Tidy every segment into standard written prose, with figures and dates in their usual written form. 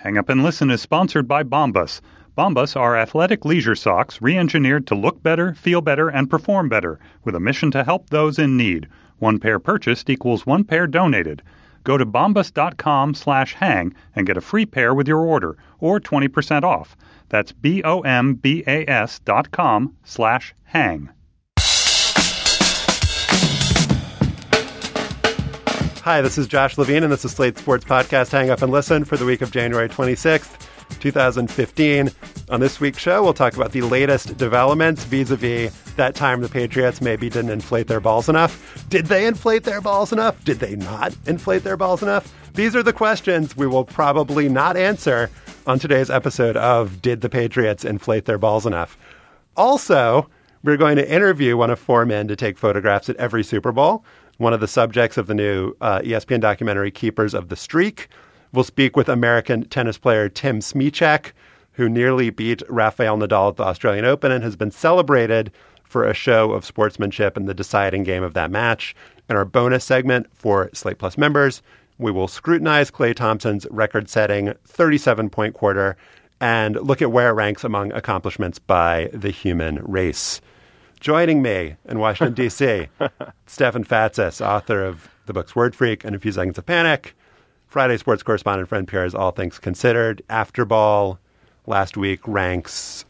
Hang Up and Listen is sponsored by Bombas. Bombas are athletic leisure socks re-engineered to look better, feel better, and perform better, with a mission to help those in need. One pair purchased equals one pair donated. Go to bombas.com/hang and get a free pair with your order, or 20% off. That's bombas.com/hang. Hi, this is Josh Levine, and this is Slate's Sports Podcast, Hang Up and Listen, for the week of January 26th, 2015. On this week's show, we'll talk about the latest developments vis-a-vis that time the Patriots maybe didn't inflate their balls enough. Did they inflate their balls enough? Did they not inflate their balls enough? These are the questions we will probably not answer on today's episode of Did the Patriots Inflate Their Balls Enough? Also, we're going to interview one of four men to take photographs at every Super Bowl, one of the subjects of the new ESPN documentary Keepers of the Streak. We'll speak with American tennis player Tim Smyczek, who nearly beat Rafael Nadal at the Australian Open and has been celebrated for a show of sportsmanship in the deciding game of that match. In our bonus segment for Slate Plus members, we will scrutinize Klay Thompson's record-setting 37-point quarter and look at where it ranks among accomplishments by the human race. Joining me in Washington, D.C., Stefan Fatsis, author of the books Word Freak and A Few Seconds of Panic, Friday sports correspondent for NPR's All Things Considered. After Ball last week ranks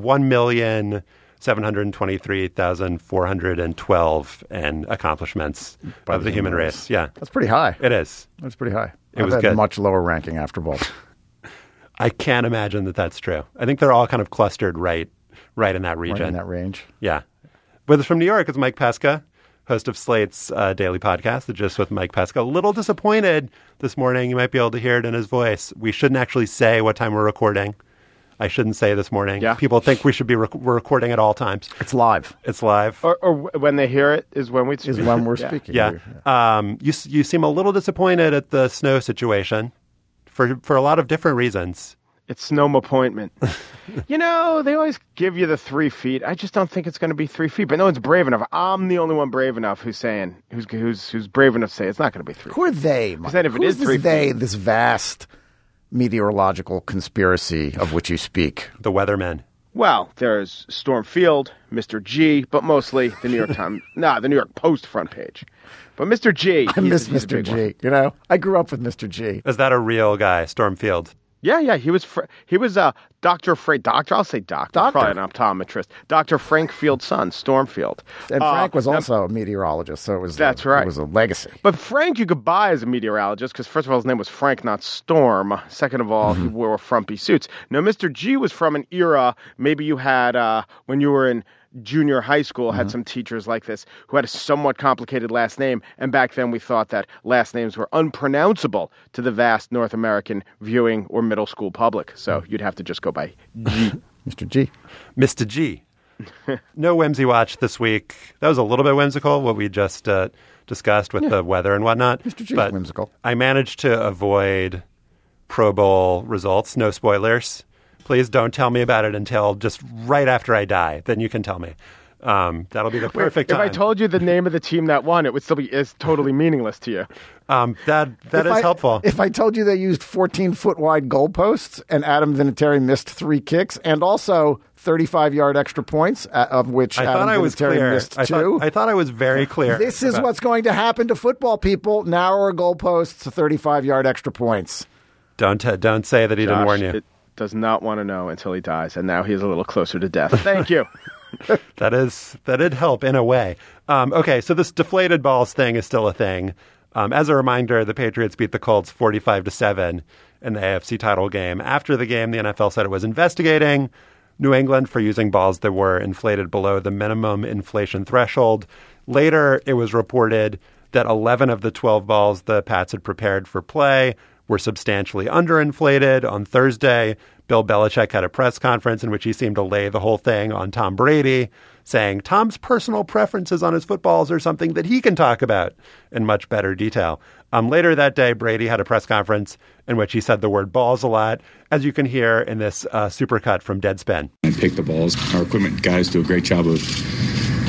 1,723,412 in accomplishments of the human race. Yeah. That's pretty high. It is. That's pretty high. It was had good. A much lower ranking After Ball. I can't imagine that that's true. I think they're all kind of clustered right in that region. Right in that range. Yeah. With us from New York is Mike Pesca, host of Slate's daily podcast, The Gist with Mike Pesca. A little disappointed this morning. You might be able to hear it in his voice. We shouldn't actually say what time we're recording. I shouldn't say this morning. Yeah. People think we should be we're recording at all times. It's live. It's live. Or when they hear it is when we speak. Is when we're speaking. Yeah. You seem a little disappointed at the snow situation for a lot of different reasons. It's Snow appointment. You know, they always give you the 3 feet. I just don't think it's going to be 3 feet. But no one's brave enough. I'm the only one brave enough who's brave enough to say it's not going to be 3 feet. Who are they, Mike? Then if it is 3 feet, this vast meteorological conspiracy of which you speak? The weathermen. Well, there's Storm Field, Mr. G, but mostly the New York Times, the New York Post front page. But Mr. G, I miss Mr. G. You know, I grew up with Mr. G. Is that a real guy, Storm Field? Yeah. He was Dr. I'll say doctor. Probably an optometrist. Dr. Frank Field's son, Stormfield. And Frank was also a meteorologist, so that's right. It was a legacy. But Frank you could buy as a meteorologist because, first of all, his name was Frank, not Storm. Second of all, he wore frumpy suits. Now, Mr. G was from an era maybe you had when you were in junior high school, had some teachers like this who had a somewhat complicated last name. And back then we thought that last names were unpronounceable to the vast North American viewing or middle school public. So you'd have to just go by G. Mr. G. Mr. G. No whimsy watch this week. That was a little bit whimsical, what we just discussed with the weather and whatnot. Mr. G is whimsical. I managed to avoid Pro Bowl results. No spoilers. Please don't tell me about it until just right after I die. Then you can tell me. That'll be the perfect time. If I told you the name of the team that won, it would still be totally meaningless to you. That is helpful. If I told you they used 14-foot wide goalposts and Adam Vinatieri missed 3 kicks and also 35-yard extra points, of which Adam Vinatieri missed 2. I thought I was very clear. This is what's going to happen to football people. Narrower goalposts, 35-yard extra points. Don't say that he didn't warn you. Does not want to know until he dies, and now he's a little closer to death. Thank you. That did help in a way. Okay, so this deflated balls thing is still a thing. As a reminder, the Patriots beat the Colts 45-7 in the AFC title game. After the game, the NFL said it was investigating New England for using balls that were inflated below the minimum inflation threshold. Later, it was reported that 11 of the 12 balls the Pats had prepared for play were substantially underinflated. On Thursday, Bill Belichick had a press conference in which he seemed to lay the whole thing on Tom Brady, saying Tom's personal preferences on his footballs are something that he can talk about in much better detail. Later that day, Brady had a press conference in which he said the word balls a lot, as you can hear in this supercut from Deadspin. I pick the balls. Our equipment guys do a great job of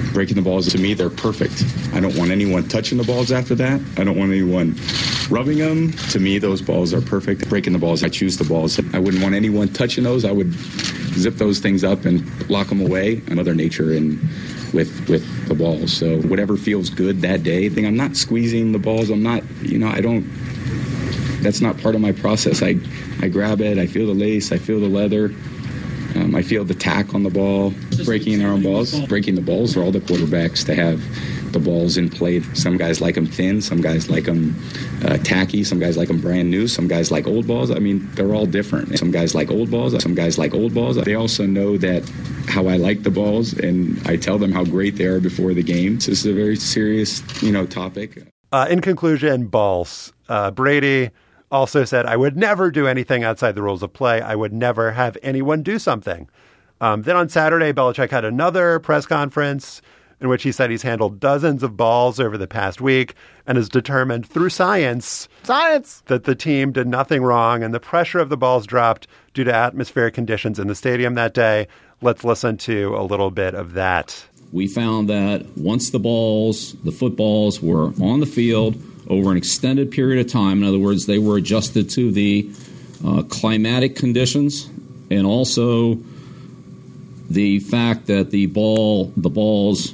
Breaking the balls, to me, they're perfect. I don't want anyone touching the balls after that. I don't want anyone rubbing them. To me, those balls are perfect. Breaking the balls, I choose the balls. I wouldn't want anyone touching those. I would zip those things up and lock them away. Mother Nature and with the balls. So whatever feels good that day. I'm not squeezing the balls. I'm not, that's not part of my process. I grab it. I feel the lace. I feel the leather. I feel the tack on the ball. Breaking their own balls. Breaking the balls for all the quarterbacks to have the balls in play. Some guys like them thin. Some guys like them tacky. Some guys like them brand new. Some guys like old balls. I mean, they're all different. Some guys like old balls. Some guys like old balls. They also know that how I like the balls, and I tell them how great they are before the game. This is a very serious, topic. In conclusion, balls. Brady also said, I would never do anything outside the rules of play. I would never have anyone do something. Then on Saturday, Belichick had another press conference in which he said he's handled dozens of balls over the past week and is determined through science that the team did nothing wrong and the pressure of the balls dropped due to atmospheric conditions in the stadium that day. Let's listen to a little bit of that. We found that once the footballs were on the field over an extended period of time, in other words, they were adjusted to the climatic conditions and also the fact that the balls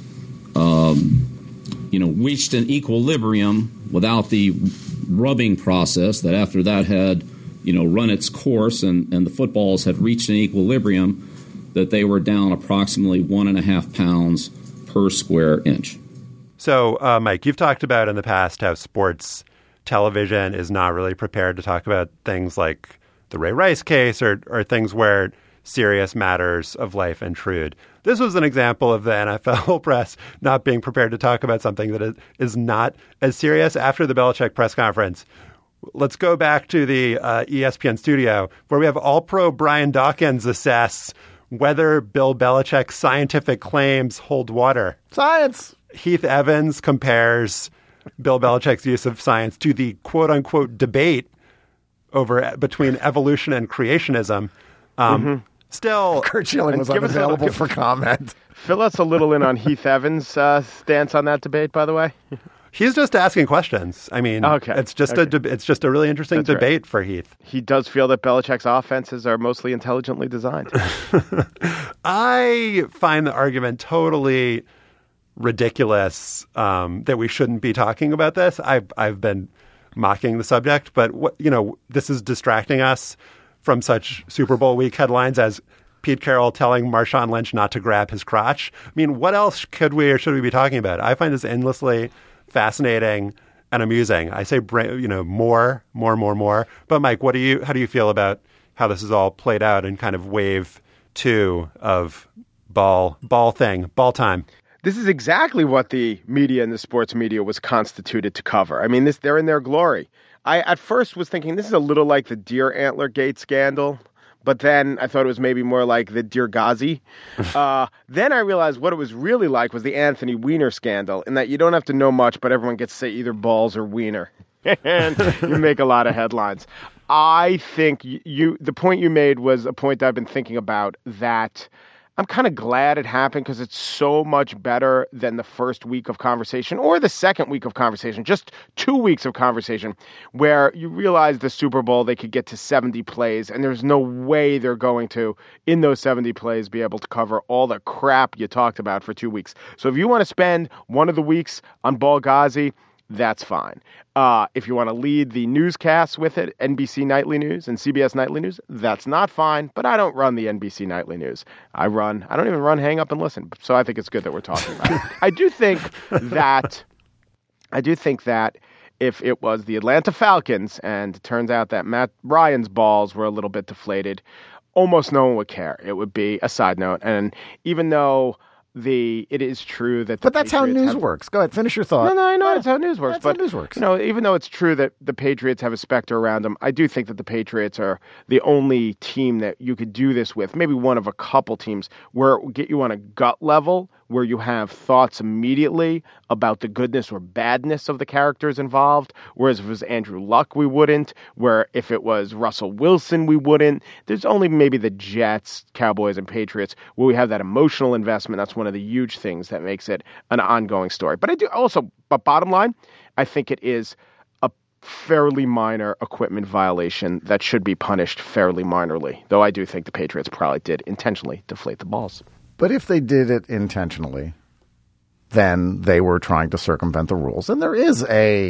reached an equilibrium without the rubbing process, that after that had run its course and the footballs had reached an equilibrium, that they were down approximately 1.5 pounds per square inch. So, Mike, you've talked about in the past how sports television is not really prepared to talk about things like the Ray Rice case or things where serious matters of life intrude. This was an example of the NFL press not being prepared to talk about something that is not as serious. After the Belichick press conference, let's go back to the ESPN studio where we have All-Pro Brian Dawkins assess whether Bill Belichick's scientific claims hold water. Science! Heath Evans compares Bill Belichick's use of science to the quote-unquote debate between evolution and creationism. Still, Kurt Schilling was unavailable for comment. Fill us a little in on Heath Evans' stance on that debate, by the way. He's just asking questions. I mean, it's just a really interesting debate for Heath. He does feel that Belichick's offenses are mostly intelligently designed. I find the argument totally ridiculous that we shouldn't be talking about this. I've been mocking the subject, but this is distracting us from such Super Bowl week headlines as Pete Carroll telling Marshawn Lynch not to grab his crotch. I mean, what else could we or should we be talking about? I find this endlessly fascinating and amusing. I say, more. But Mike, how do you feel about how this is all played out in kind of wave 2 of ball time? This is exactly what the media and the sports media was constituted to cover. I mean, they're in their glory. I at first was thinking this is a little like the Deer Antler Gate scandal, but then I thought it was maybe more like the Deer Ghazi. Then I realized what it was really like was the Anthony Weiner scandal, in that you don't have to know much, but everyone gets to say either balls or wiener. And you make a lot of headlines. I think the point you made was a point I've been thinking about, that I'm kind of glad it happened because it's so much better than the first week of conversation or the second week of conversation, just 2 weeks of conversation where you realize the Super Bowl, they could get to 70 plays and there's no way they're going to, in those 70 plays, be able to cover all the crap you talked about for 2 weeks. So if you want to spend one of the weeks on Ball Ghazi, that's fine. If you want to lead the newscasts with it, NBC Nightly News and CBS Nightly News, that's not fine. But I don't run the NBC Nightly News. I don't even run Hang Up and Listen. So I think it's good that we're talking about it. I do think that if it was the Atlanta Falcons and it turns out that Matt Ryan's balls were a little bit deflated, almost no one would care. It would be a side note. And even though it is true that, but that's how news works. Go ahead, finish your thought. No, I know that's how news works. That's how news works. Even though it's true that the Patriots have a specter around them, I do think that the Patriots are the only team that you could do this with. Maybe one of a couple teams where it will get you on a gut level where you have thoughts immediately about the goodness or badness of the characters involved, whereas if it was Andrew Luck, we wouldn't, where if it was Russell Wilson, we wouldn't. There's only maybe the Jets, Cowboys, and Patriots where we have that emotional investment. That's one of the huge things that makes it an ongoing story. But bottom line, I think it is a fairly minor equipment violation that should be punished fairly minorly, though I do think the Patriots probably did intentionally deflate the balls. But if they did it intentionally, then they were trying to circumvent the rules. And there is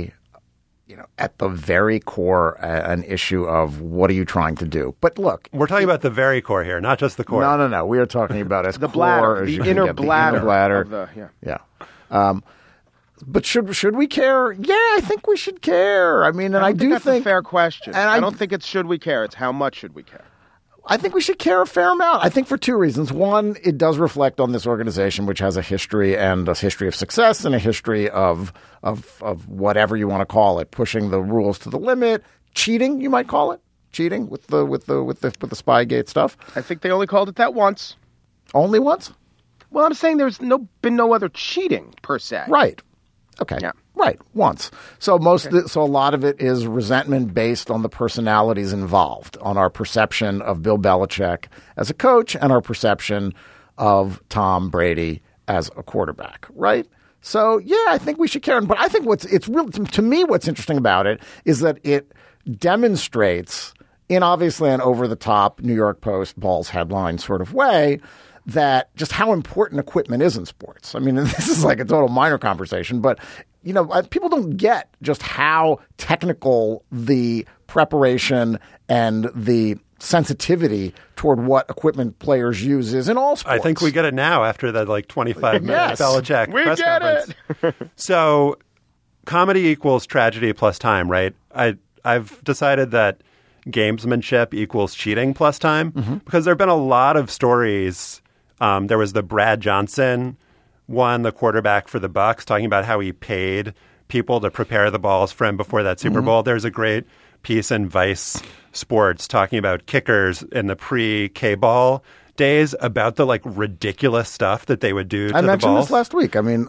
at the very core, an issue of what are you trying to do? But look. We're talking about the very core here, not just the core. No. We are talking about as the core bladder, as the you inner can get. bladder. The inner bladder. Yeah. But should we care? Yeah, I think we should care. I mean, and I do think that's a fair question. And I don't think it's should we care. It's how much should we care. I think we should care a fair amount. I think for two reasons. One, it does reflect on this organization, which has a history of success and a history of whatever you want to call it, pushing the rules to the limit, cheating, you might call it, cheating with the Spygate stuff. I think they only called it that once. Only once? Well, I'm saying there's been no other cheating per se. Right. Okay. Yeah. Right. Once. So so a lot of it is resentment based on the personalities involved, on our perception of Bill Belichick as a coach and our perception of Tom Brady as a quarterback. Right. So yeah, I think we should care. But I think to me, what's interesting about it is that it demonstrates in obviously an over the top New York Post balls headline sort of way that just how important equipment is in sports. I mean, this is like a total minor conversation, but people don't get just how technical the preparation and the sensitivity toward what equipment players use is in all sports. I think we get it now after that 25-minute Yes. Belichick press conference. So comedy equals tragedy plus time, right? I've decided that gamesmanship equals cheating plus time because there have been a lot of stories. There was the Brad Johnson one, the quarterback for the Bucs, talking about how he paid people to prepare the balls for him before that Super Bowl. There's a great piece in Vice Sports talking about kickers in the pre-K-ball days about the ridiculous stuff that they would do to the balls. I mentioned this last week. I mean,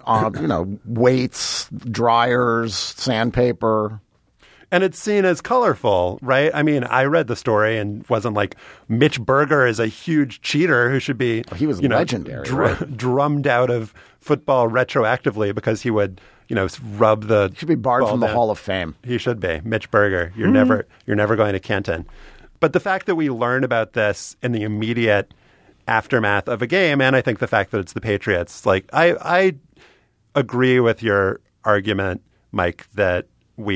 weights, dryers, sandpaper. And it's seen as colorful, right? I mean, I read the story and wasn't like Mitch Berger is a huge cheater who should be he was legendary, drummed out of football retroactively because he would, rub the He should be barred from the Hall of Fame. He should be. Mitch Berger. You're never going to Canton. But the fact that we learn about this in the immediate aftermath of a game, and I think the fact that it's the Patriots, I agree with your argument, Mike, that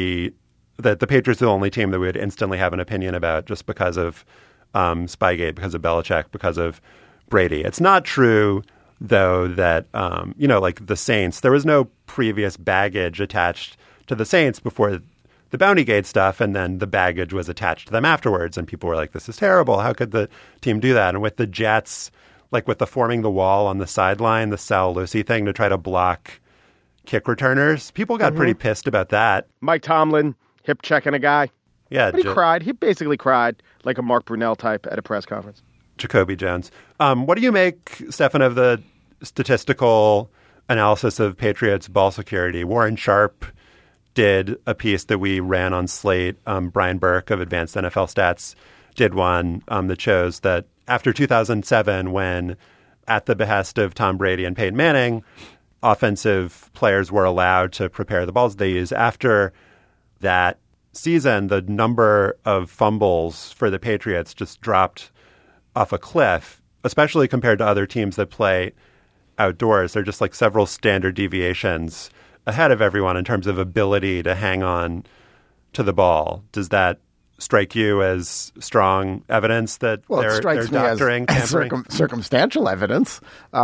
the Patriots are the only team that we would instantly have an opinion about just because of Spygate, because of Belichick, because of Brady. It's not true, though, that, like the Saints, there was no previous baggage attached to the Saints before the Bountygate stuff, and then the baggage was attached to them afterwards, and people were like, this is terrible. How could the team do that? And with the Jets, with the forming the wall on the sideline, the Sal Lucy thing to try to block kick returners, people got pretty pissed about that. Mike Tomlin hip checking a guy. Yeah. But he cried. He basically cried like a Mark Brunell type at a press conference. Jacoby Jones. What do you make, Stefan, of the statistical analysis of Patriots ball security? Warren Sharp did a piece that we ran on Slate. Brian Burke of Advanced NFL Stats did one that shows that after 2007, when at the behest of Tom Brady and Peyton Manning, offensive players were allowed to prepare the balls they use. After that season, the number of fumbles for the Patriots just dropped off a cliff, especially compared to other teams that play outdoors. They're just several standard deviations ahead of everyone in terms of ability to hang on to the ball. Does that strike you as strong evidence that they're doctoring, as circumstantial evidence?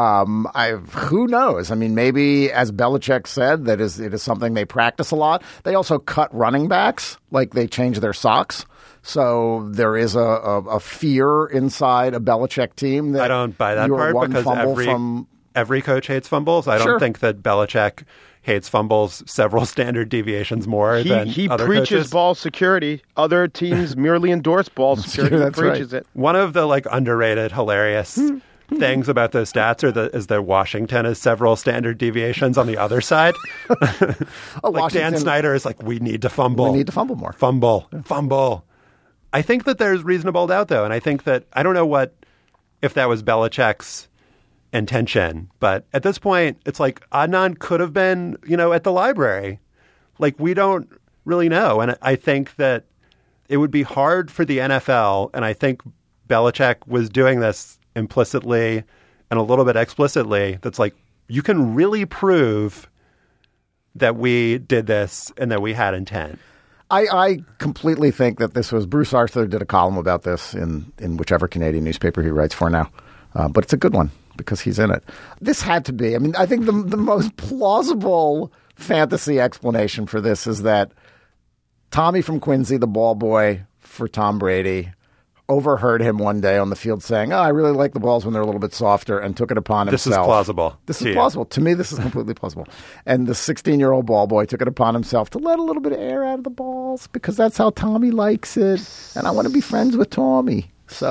Who knows? I mean, maybe, as Belichick said, it is something they practice a lot. They also cut running backs, they change their socks. So there is a fear inside a Belichick team that I don't buy that part because every coach hates fumbles. I don't think that Belichick hates fumbles several standard deviations more than other coaches. He preaches ball security. Other teams merely endorse ball security. That's preaches right. it. One of the underrated, hilarious things about those stats is that Washington is several standard deviations on the other side. Like Dan Snyder is like, we need to fumble. We need to fumble more. Fumble. I think that there's reasonable doubt, though. And I think that, I don't know if that was Belichick's intention, but at this point, it's like Adnan could have been, at the library. Like, we don't really know. And I think that it would be hard for the NFL, and I think Belichick was doing this implicitly and a little bit explicitly. That's like, you can really prove that we did this and that we had intent. I completely think that this was Bruce Arthur did a column about this in whichever Canadian newspaper he writes for now. But it's a good one because he's in it. This had to be. I mean, I think the most plausible fantasy explanation for this is that Tommy from Quincy, the ball boy for Tom Brady, overheard him one day on the field saying, I really like the balls when they're a little bit softer, and took it upon himself. This is plausible. This is plausible. To me, this is completely plausible. And the 16-year-old ball boy took it upon himself to let a little bit of air out of the balls because that's how Tommy likes it. And I want to be friends with Tommy.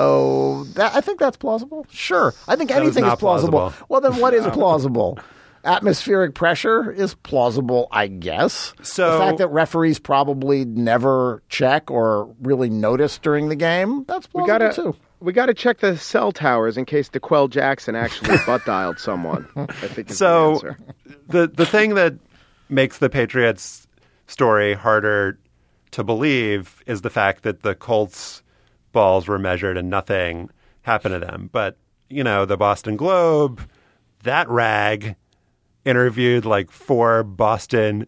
So I think that's plausible. Sure. I think anything is plausible. Well, then what is plausible? Atmospheric pressure is plausible, I guess. So the fact that referees probably never check or really notice during the game, that's plausible too. We got to check the cell towers in case DeQuell Jackson actually butt-dialed someone. I think is the answer. The thing that makes the Patriots story harder to believe is the fact that the Colts balls were measured and nothing happened to them. But, the Boston Globe, that rag interviewed like 4 Boston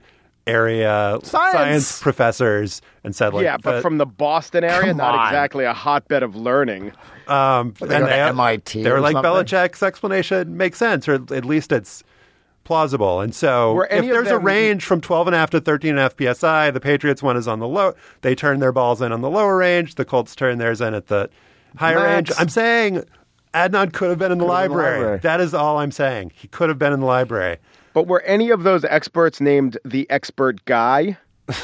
area science professors and said like, yeah, but from the Boston area, not exactly a hotbed of learning. And they MIT. They were like, Belichick's explanation makes sense, or at least it's plausible. And so if there's a range from 12.5 to 13.5 PSI, the Patriots one is on the low. They turn their balls in on the lower range. The Colts turn theirs in at the higher range. I'm saying Adnan could have been in the library. That is all I'm saying. He could have been in the library. But were any of those experts named the expert guy?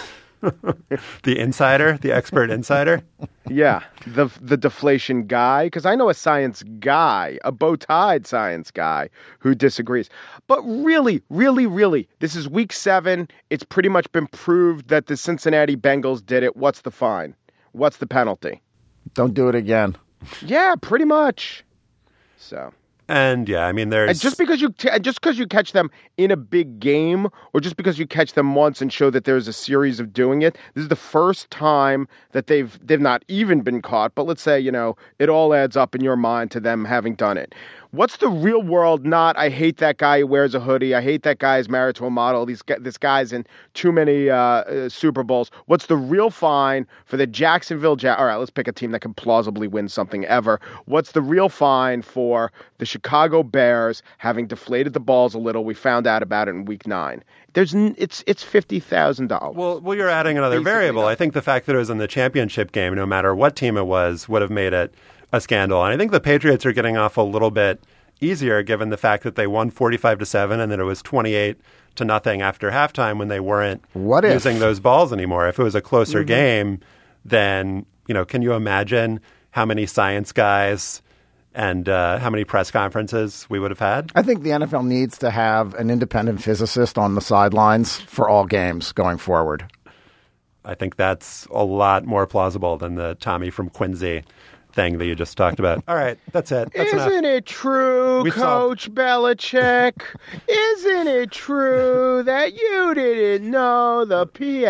The insider? The expert insider? Yeah, the deflation guy. Because I know a science guy, a bow-tied science guy who disagrees. But really, this is week 7. It's pretty much been proved that the Cincinnati Bengals did it. What's the fine? What's the penalty? Don't do it again. Yeah, pretty much. So. And yeah, I mean, there's and just because you catch them in a big game, or just because you catch them once and show that there's a series of doing it, this is the first time that they've not even been caught. But let's say it all adds up in your mind to them having done it. What's the real world? Not I hate that guy who wears a hoodie. I hate that guy who's married to a model. This guy's in too many Super Bowls. What's the real fine for the Jacksonville All right, let's pick a team that can plausibly win something ever. What's the real fine for the Chicago Bears having deflated the balls a little? We found out about it in week 9. It's $50,000. Well, you're adding another variable. I think the fact that it was in the championship game, no matter what team it was, would have made it a scandal. And I think the Patriots are getting off a little bit easier given the fact that they won 45-7 and that it was 28-0 after halftime when they weren't using those balls anymore. If it was a closer game, then, can you imagine how many science guys and how many press conferences we would have had? I think the NFL needs to have an independent physicist on the sidelines for all games going forward. I think that's a lot more plausible than the Tommy from Quincy thing that you just talked about. All right, that's it. That's enough. Isn't it true, Coach Belichick? Isn't it true that you didn't know the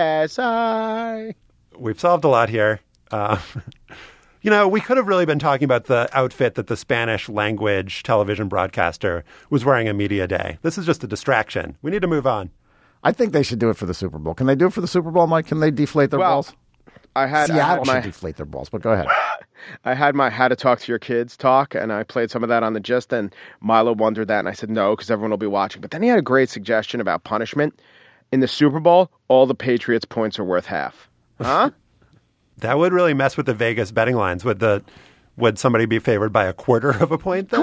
PSI? We've solved a lot here. We could have really been talking about the outfit that the Spanish language television broadcaster was wearing at Media Day. This is just a distraction. We need to move on. I think they should do it for the Super Bowl. Can they do it for the Super Bowl, Mike? Can they deflate their balls? Seattle should deflate their balls, but go ahead. I had my How to Talk to Your Kids talk, and I played some of that on the Gist, and Milo wondered that, and I said no, because everyone will be watching. But then he had a great suggestion about punishment. In the Super Bowl, all the Patriots' points are worth half. Huh? That would really mess with the Vegas betting lines. Would somebody be favored by a quarter of a point, then? Can we talk about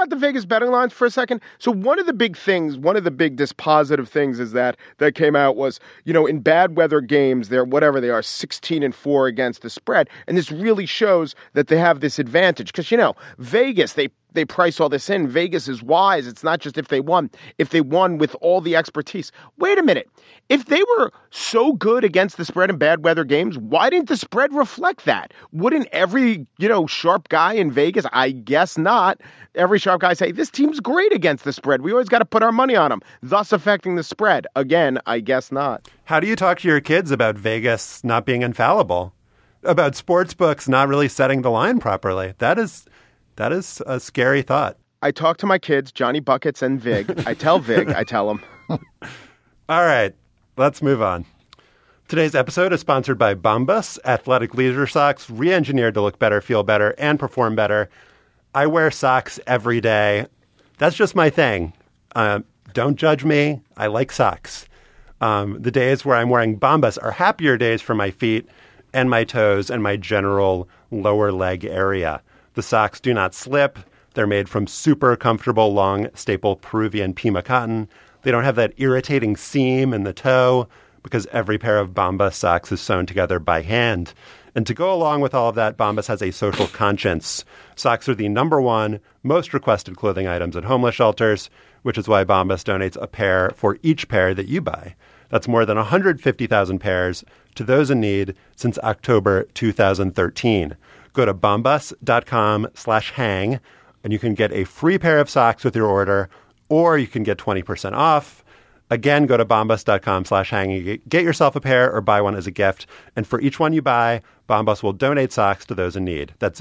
about the Vegas betting lines for a second? So one of the big dispositive things is that came out was, in bad weather games, they're whatever they are, 16-4 against the spread. And this really shows that they have this advantage because, Vegas, they price all this in. Vegas is wise. It's not just if they won with all the expertise. Wait a minute. If they were so good against the spread in bad weather games, why didn't the spread reflect that? Wouldn't every, sharp guy in Vegas, I guess not, every sharp guy say, this team's great against the spread. We always got to put our money on them, thus affecting the spread. Again, I guess not. How do you talk to your kids about Vegas not being infallible? About sports books not really setting the line properly? That is a scary thought. I talk to my kids, Johnny Buckets and Vig. I tell Vig, I tell him. All right, let's move on. Today's episode is sponsored by Bombas, athletic leisure socks, re-engineered to look better, feel better, and perform better. I wear socks every day. That's just my thing. Don't judge me. I like socks. The days where I'm wearing Bombas are happier days for my feet and my toes and my general lower leg area. The socks do not slip. They're made from super comfortable, long, staple Peruvian Pima cotton. They don't have that irritating seam in the toe because every pair of Bombas socks is sewn together by hand. And to go along with all of that, Bombas has a social conscience. Socks are the #1 most requested clothing items at homeless shelters, which is why Bombas donates a pair for each pair that you buy. That's more than 150,000 pairs to those in need since October 2013. Go to bombas.com/hang, and you can get a free pair of socks with your order, or you can get 20% off. Again, go to bombas.com/hang and get yourself a pair or buy one as a gift. And for each one you buy, Bombas will donate socks to those in need. That's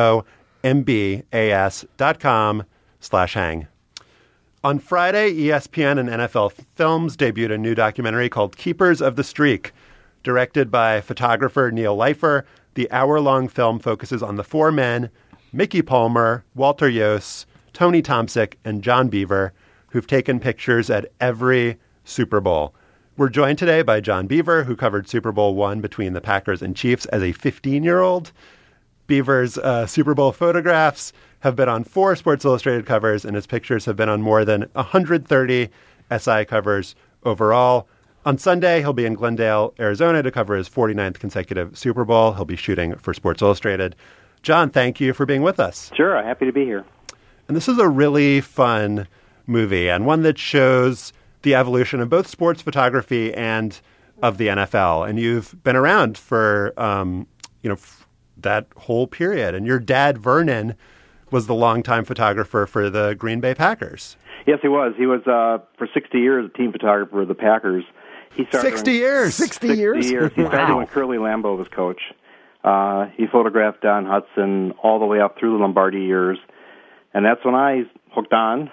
BOMBAS.com/hang. On Friday, ESPN and NFL Films debuted a new documentary called Keepers of the Streak. Directed by photographer Neil Leifer, the hour-long film focuses on the four men, Mickey Palmer, Walter Yos, Tony Tomsic, and John Beaver, who've taken pictures at every Super Bowl. We're joined today by John Beaver, who covered Super Bowl I between the Packers and Chiefs as a 15-year-old. Beaver's Super Bowl photographs have been on 4 Sports Illustrated covers, and his pictures have been on more than 130 SI covers overall. On Sunday, he'll be in Glendale, Arizona to cover his 49th consecutive Super Bowl. He'll be shooting for Sports Illustrated. John, thank you for being with us. Sure, happy to be here. And this is a really fun movie and one that shows the evolution of both sports photography and of the NFL. And you've been around for, that whole period. And your dad, Vernon, was the longtime photographer for the Green Bay Packers. Yes, he was. He was, for 60 years, a team photographer of the Packers. He started 60 years? 60 years? He started when Curly Lambeau was coach. He photographed Don Hudson all the way up through the Lombardi years. And that's when I hooked on.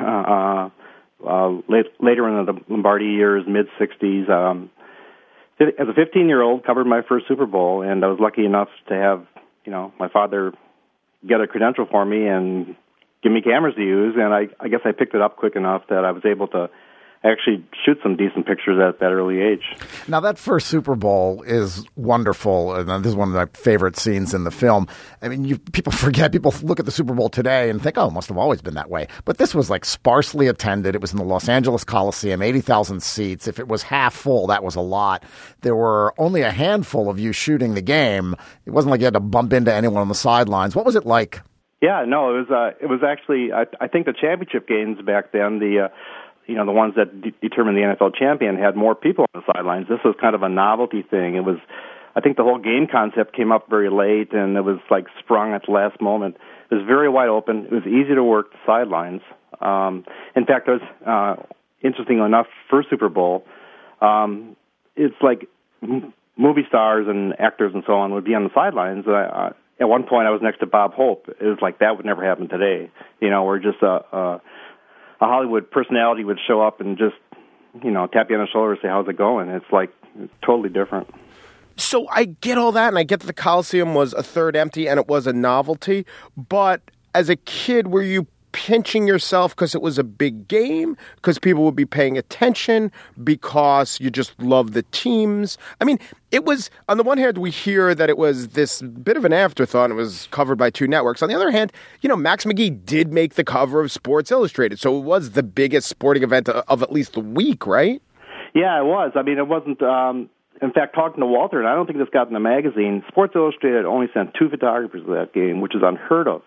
Later in the Lombardi years, mid-'60s, as a 15-year-old, covered my first Super Bowl, and I was lucky enough to have, my father get a credential for me and give me cameras to use, and I guess I picked it up quick enough that I was able to actually shoot some decent pictures at that early age. Now, that first Super Bowl is wonderful, and this is one of my favorite scenes in the film. I mean, people forget, people look at the Super Bowl today and think, oh, it must have always been that way. But this was like sparsely attended. It was in the Los Angeles Coliseum, 80,000 seats. If it was half full, that was a lot. There were only a handful of you shooting the game. It wasn't like you had to bump into anyone on the sidelines. What was it like? Yeah, no, it was actually, I think the championship games back then, the ones that determined the NFL champion had more people on the sidelines. This was kind of a novelty thing. It was, I think the whole game concept came up very late, and it was like sprung at the last moment. It was very wide open. It was easy to work the sidelines. In fact, it was, interesting enough, first Super Bowl, it's like movie stars and actors and so on would be on the sidelines. At one point, I was next to Bob Hope. It was like that would never happen today. Where just a Hollywood personality would show up and just, tap you on the shoulder and say, how's it going? It's like totally different. So I get all that, and I get that the Coliseum was a third empty and it was a novelty. But as a kid, were you pinching yourself because it was a big game, because people would be paying attention, because you just love the teams? I mean, it was, on the one hand, we hear that it was this bit of an afterthought. It was covered by 2 networks. On the other hand, Max McGee did make the cover of Sports Illustrated. So it was the biggest sporting event of at least the week, right? Yeah, it was. I mean, it wasn't, in fact, talking to Walter, and I don't think this got in the magazine, Sports Illustrated only sent 2 photographers to that game, which is unheard of.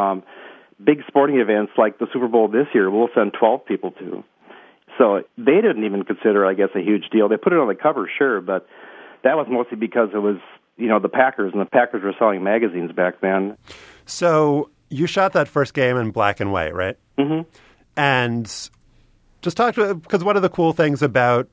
Big sporting events like the Super Bowl this year, we'll send 12 people to. So they didn't even consider, I guess, a huge deal. They put it on the cover, sure, but that was mostly because it was, the Packers, and the Packers were selling magazines back then. So you shot that first game in black and white, right? Mm-hmm. And just talk to, because one of the cool things about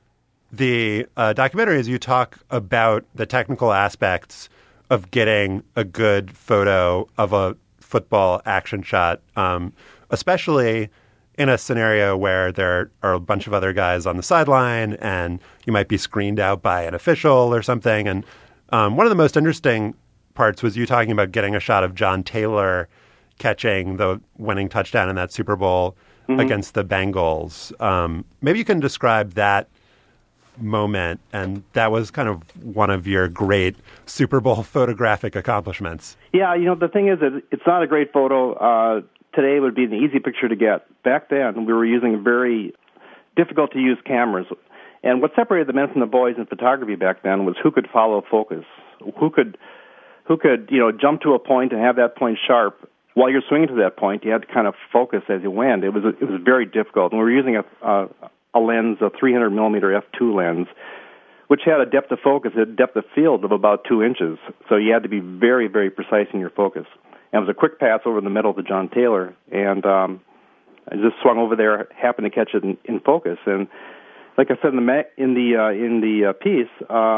the documentary is you talk about the technical aspects of getting a good photo of a football action shot, especially in a scenario where there are a bunch of other guys on the sideline and you might be screened out by an official or something. And one of the most interesting parts was you talking about getting a shot of John Taylor catching the winning touchdown in that Super Bowl against the Bengals. Maybe you can describe that moment, and that was kind of one of your great Super Bowl photographic accomplishments. Yeah, the thing is that it's not a great photo. Today would be an easy picture to get. Back then, we were using very difficult-to-use cameras. And what separated the men from the boys in photography back then was who could follow focus, who could jump to a point and have that point sharp. While you're swinging to that point, you had to kind of focus as you went. It was very difficult. And we were using a lens, a 300-millimeter f2 lens, which had a depth of focus, a depth of field of about 2 inches. So you had to be very, very precise in your focus. And it was a quick pass over the middle to John Taylor, and I just swung over there, happened to catch it in focus. And like I said in the piece,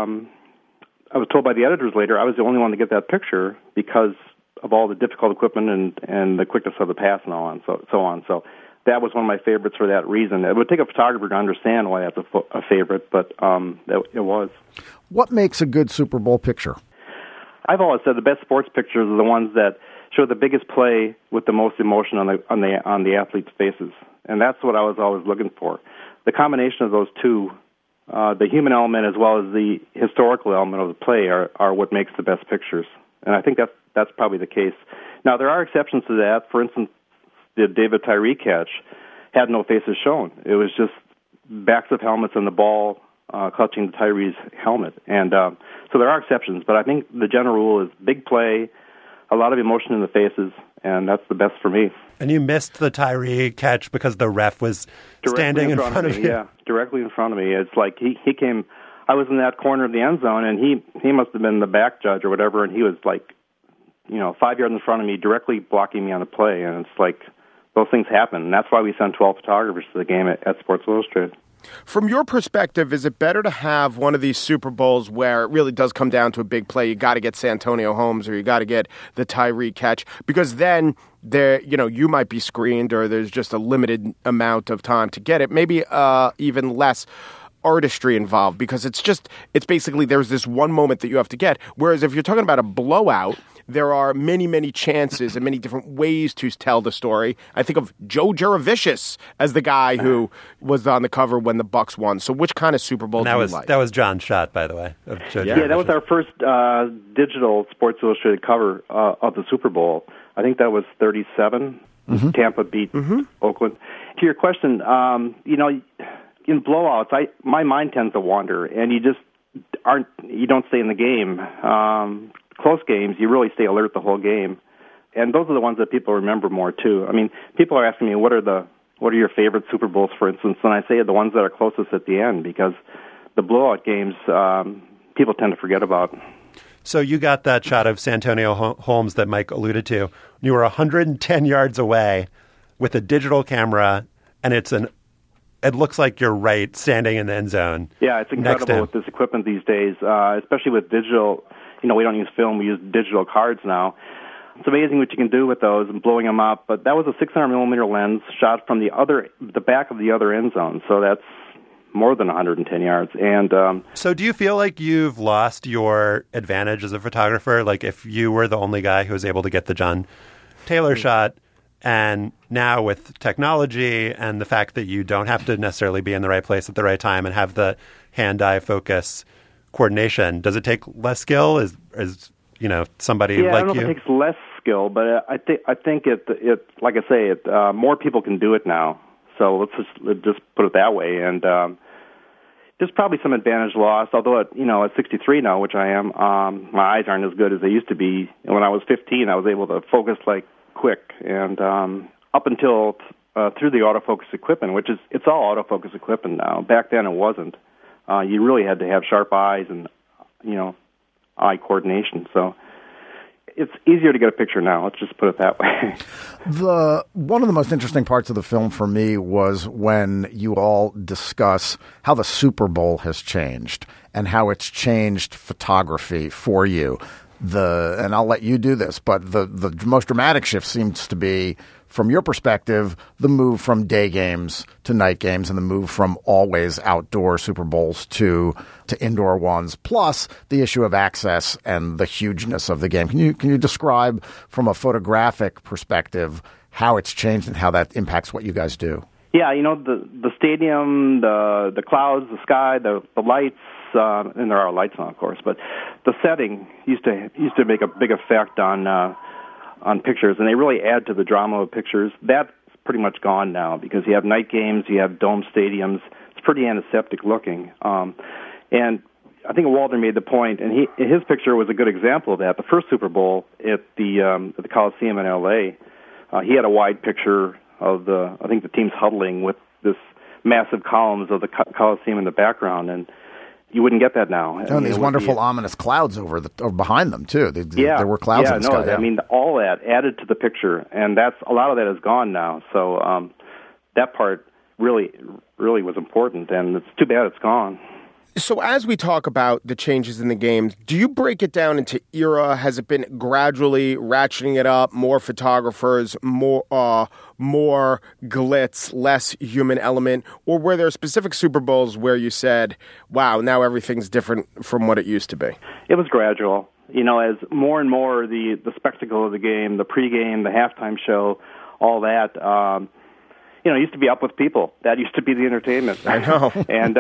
I was told by the editors later I was the only one to get that picture because of all the difficult equipment and the quickness of the pass and so on. So that was one of my favorites for that reason. It would take a photographer to understand why that's a favorite, but it was. What makes a good Super Bowl picture? I've always said the best sports pictures are the ones that show the biggest play with the most emotion on the athletes' faces, and that's what I was always looking for. The combination of those two, the human element as well as the historical element of the play, are what makes the best pictures, and I think that's probably the case. Now there are exceptions to that. For instance, the David Tyree catch had no faces shown. It was just backs of helmets and the ball clutching Tyree's helmet. And so there are exceptions, but I think the general rule is big play, a lot of emotion in the faces, and that's the best for me. And you missed the Tyree catch because the ref was standing in front of you. Yeah, directly in front of me. It's like he came, I was in that corner of the end zone, and he must have been the back judge or whatever, and he was like, 5 yards in front of me, directly blocking me on the play, and it's like, those things happen, and that's why we sent 12 photographers to the game at Sports Illustrated. From your perspective, is it better to have one of these Super Bowls where it really does come down to a big play? You got to get Santonio Holmes or you got to get the Tyree catch, because then you might be screened or there's just a limited amount of time to get it. Maybe even less artistry involved, because it's basically there's this one moment that you have to get. Whereas if you're talking about a blowout, there are many, many chances and many different ways to tell the story. I think of Joe Juravicius as the guy who was on the cover when the Bucs won. So which kind of Super Bowl do you like? That was John's shot, by the way. Of Joe yeah, that was our first digital Sports Illustrated cover of the Super Bowl. I think that was 37. Mm-hmm. Tampa beat Oakland. To your question, in blowouts, my mind tends to wander, and you don't stay in the game. Close games, you really stay alert the whole game, and those are the ones that people remember more too. I mean, people are asking me what are your favorite Super Bowls, for instance, and I say the ones that are closest at the end, because the blowout games people tend to forget about. So you got that shot of Santonio Holmes that Mike alluded to. You were 110 yards away with a digital camera, and it looks like you're right standing in the end zone. Yeah, it's incredible with this equipment these days, especially with digital. We don't use film, we use digital cards now. It's amazing what you can do with those and blowing them up. But that was a 600-millimeter lens shot from the back of the other end zone. So that's more than 110 yards. And so do you feel like you've lost your advantage as a photographer? Like if you were the only guy who was able to get the John Taylor shot, And now with technology and the fact that you don't have to necessarily be in the right place at the right time and have the hand-eye focus coordination, does it take less skill? Is somebody like you? I don't know if it takes less skill, but I think it like I say, more people can do it now. So let's just put it that way. And there's probably some advantage lost, although at 63 now, which I am, my eyes aren't as good as they used to be. And when I was 15, I was able to focus like quick, and up until through the autofocus equipment, which it's all autofocus equipment now. Back then it wasn't. You really had to have sharp eyes and eye coordination. So it's easier to get a picture now. Let's just put it that way. One of the most interesting parts of the film for me was when you all discuss how the Super Bowl has changed and how it's changed photography for you. And I'll let you do this, but the most dramatic shift seems to be, from your perspective, the move from day games to night games and the move from always outdoor Super Bowls to indoor ones, plus the issue of access and the hugeness of the game. Can you describe from a photographic perspective how it's changed and how that impacts what you guys do? Yeah, the stadium, the clouds, the sky, the lights, and there are lights now, of course, but the setting used to make a big effect on pictures, and they really add to the drama of pictures. That's pretty much gone now because you have night games, you have dome stadiums. It's pretty antiseptic looking. And I think Walter made the point, and his picture was a good example of that. The first Super Bowl at the Coliseum in L.A., he had a wide picture of the teams huddling with this massive columns of the Coliseum in the background, and you wouldn't get that now. And these wonderful ominous clouds over behind them too. There were clouds in the sky. I mean, all that added to the picture, and a lot of that is gone now. So that part really was important, and it's too bad it's gone. So as we talk about the changes in the games, do you break it down into era? Has it been gradually ratcheting it up, more photographers, more glitz, less human element? Or were there specific Super Bowls where you said, wow, now everything's different from what it used to be? It was gradual. As more and more the spectacle of the game, the pregame, the halftime show, all that, it used to be up with people. That used to be the entertainment. I know. And,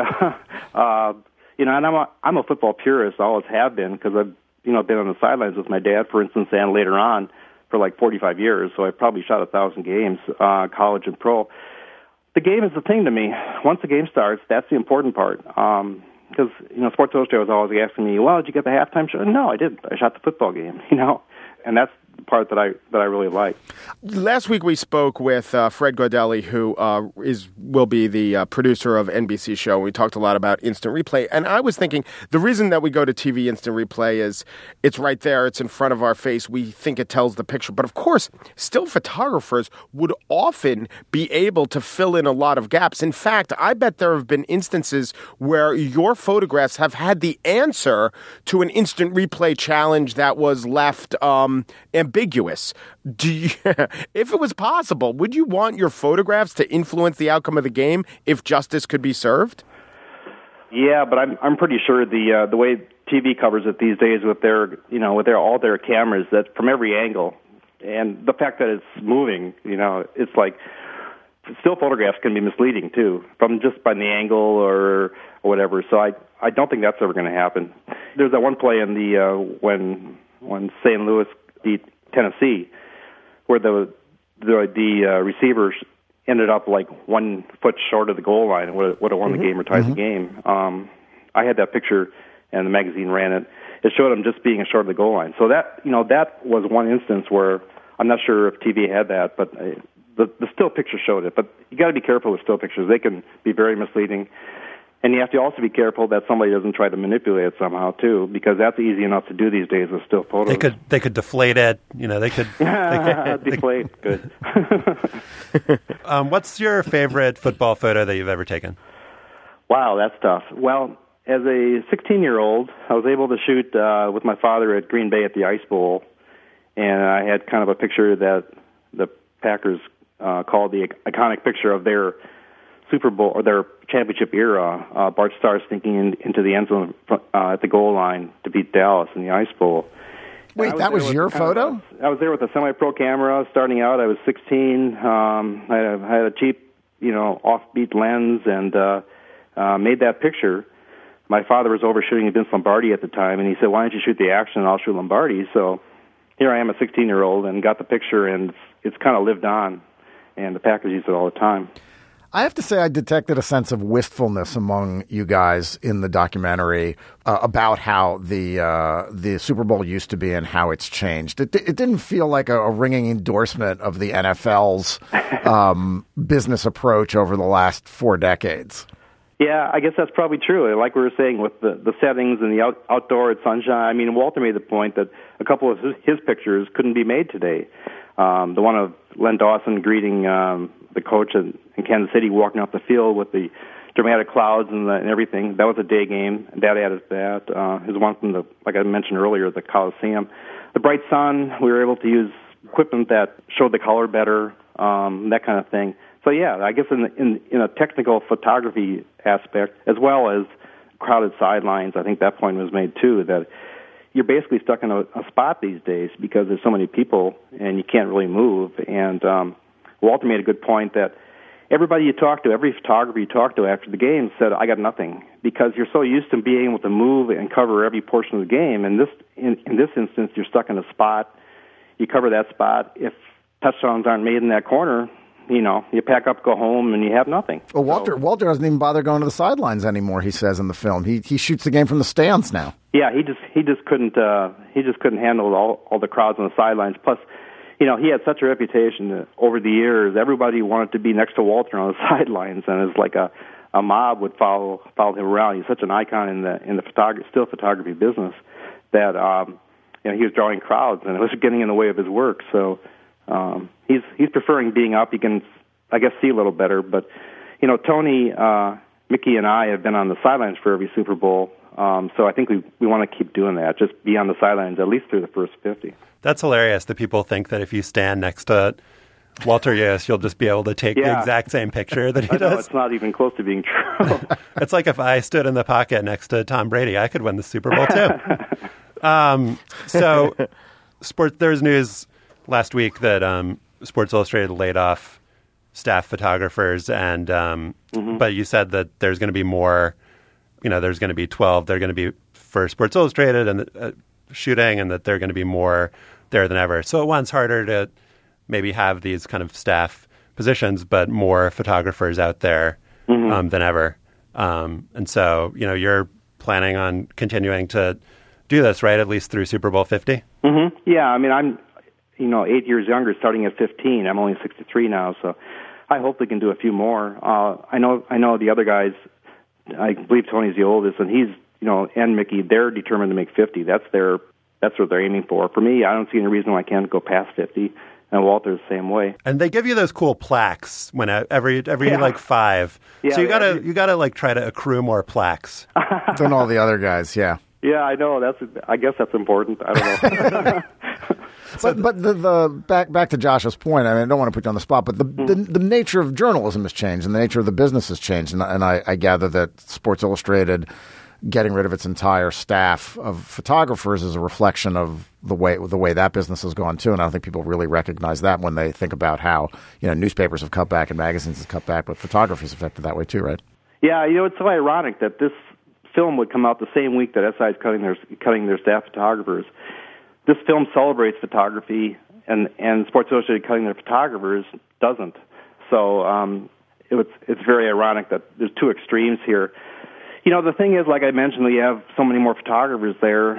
and I'm a football purist, always have been, because I've, been on the sidelines with my dad, for instance, and later on for like 45 years. So I probably shot 1,000 games, college and pro. The game is the thing to me. Once the game starts, that's the important part. Because, Sports Illustrated was always asking me, well, did you get the halftime show? No, I didn't. I shot the football game, and that's the part that I really like. Last week we spoke with Fred Gaudelli, who will be the producer of NBC show. We talked a lot about instant replay, and I was thinking the reason that we go to TV instant replay is it's right there, it's in front of our face. We think it tells the picture, but of course, still photographers would often be able to fill in a lot of gaps. In fact, I bet there have been instances where your photographs have had the answer to an instant replay challenge that was left ambiguous. If it was possible, would you want your photographs to influence the outcome of the game if justice could be served? Yeah, but I'm pretty sure the way TV covers it these days with all their cameras, that from every angle, and the fact that it's moving, it's like still photographs can be misleading too, from just by the angle or whatever. So I don't think that's ever going to happen. There's that one play in the when St. Louis beat Tennessee, where the receivers ended up like 1 foot short of the goal line and would have won the game or tied the game. I had that picture, and the magazine ran it. It showed them just being short of the goal line. So that was one instance where I'm not sure if TV had that, but the still picture showed it. But you got to be careful with still pictures; they can be very misleading. And you have to also be careful that somebody doesn't try to manipulate it somehow too, because that's easy enough to do these days with still photos. They could deflate it. They could deflate. Good. What's your favorite football photo that you've ever taken? Wow, that's tough. Well, as a 16-year-old, I was able to shoot with my father at Green Bay at the Ice Bowl, and I had kind of a picture that the Packers called the iconic picture of their Super Bowl or their championship era. Bart Starr sneaking into the end zone at the goal line to beat Dallas in the Ice Bowl. Wait, that was your photo? I was there with a semi-pro camera starting out. I was 16. I had a cheap, offbeat lens and made that picture. My father was over shooting Vince Lombardi at the time, and he said, "Why don't you shoot the action and I'll shoot Lombardi?" So here I am, a 16-year-old, and got the picture, and it's kind of lived on, and the Packers use it all the time. I have to say I detected a sense of wistfulness among you guys in the documentary about how the Super Bowl used to be and how it's changed. It didn't feel like a ringing endorsement of the NFL's business approach over the last 4 decades. Yeah, I guess that's probably true. Like we were saying with the settings and the outdoor at sunshine. I mean, Walter made the point that a couple of his pictures couldn't be made today. The one of Len Dawson greeting the coach in Kansas City, walking off the field with the dramatic clouds and everything. That was a day game. That added to that. His one from like I mentioned earlier, the Coliseum. The bright sun, we were able to use equipment that showed the color better, that kind of thing. So yeah, I guess in a technical photography aspect, as well as crowded sidelines, I think that point was made too, that you're basically stuck in a spot these days because there's so many people and you can't really move. And Walter made a good point that everybody you talk to, every photographer you talk to after the game said, "I got nothing," because you're so used to being able to move and cover every portion of the game. And in this instance, you're stuck in a spot. You cover that spot. If touchdowns aren't made in that corner, you pack up, go home, and you have nothing. Well, Walter doesn't even bother going to the sidelines anymore. He says in the film, he shoots the game from the stands now. Yeah, he just couldn't handle all the crowds on the sidelines. Plus, he had such a reputation that over the years, everybody wanted to be next to Walter on the sidelines, and it's like a mob would follow him around. He's such an icon in the still photography business that he was drawing crowds, and it was getting in the way of his work. So. He's preferring being up. He can, I guess, see a little better. But, Tony, Mickey, and I have been on the sidelines for every Super Bowl. So I think we want to keep doing that, just be on the sidelines at least through the first 50. That's hilarious that people think that if you stand next to Walter Yess, you'll just be able to take the exact same picture that he does. Know, it's not even close to being true. It's like if I stood in the pocket next to Tom Brady, I could win the Super Bowl too. So there's news last week that Sports Illustrated laid off staff photographers, and but you said that there's going to be more. There's going to be 12. They're going to be for Sports Illustrated and shooting, and that they're going to be more there than ever. So it one's harder to maybe have these kind of staff positions, but more photographers out there than ever. And so you're planning on continuing to do this, right? At least through Super Bowl 50. Mm-hmm. Yeah, I mean I'm 8 years younger, starting at 15. I'm only 63 now, so I hope we can do a few more. I know the other guys. I believe Tony's the oldest, and he's and Mickey. They're determined to make 50. That's what they're aiming for. For me, I don't see any reason why I can't go past 50. And Walter's the same way. And they give you those cool plaques when every like 5. Yeah, so you gotta like try to accrue more plaques than all the other guys. Yeah. Yeah, I know. I guess that's important. I don't know. But the back to Josh's point. I mean, I don't want to put you on the spot, but the nature of journalism has changed, and the nature of the business has changed. And I gather that Sports Illustrated getting rid of its entire staff of photographers is a reflection of the way that business has gone too. And I don't think people really recognize that when they think about how newspapers have cut back and magazines have cut back, but photography is affected that way too, right? Yeah, it's so ironic that this film would come out the same week that SI is cutting their staff photographers. This film celebrates photography, and Sports Illustrated cutting their photographers doesn't. So it's very ironic that there's two extremes here. The thing is, like I mentioned, you have so many more photographers there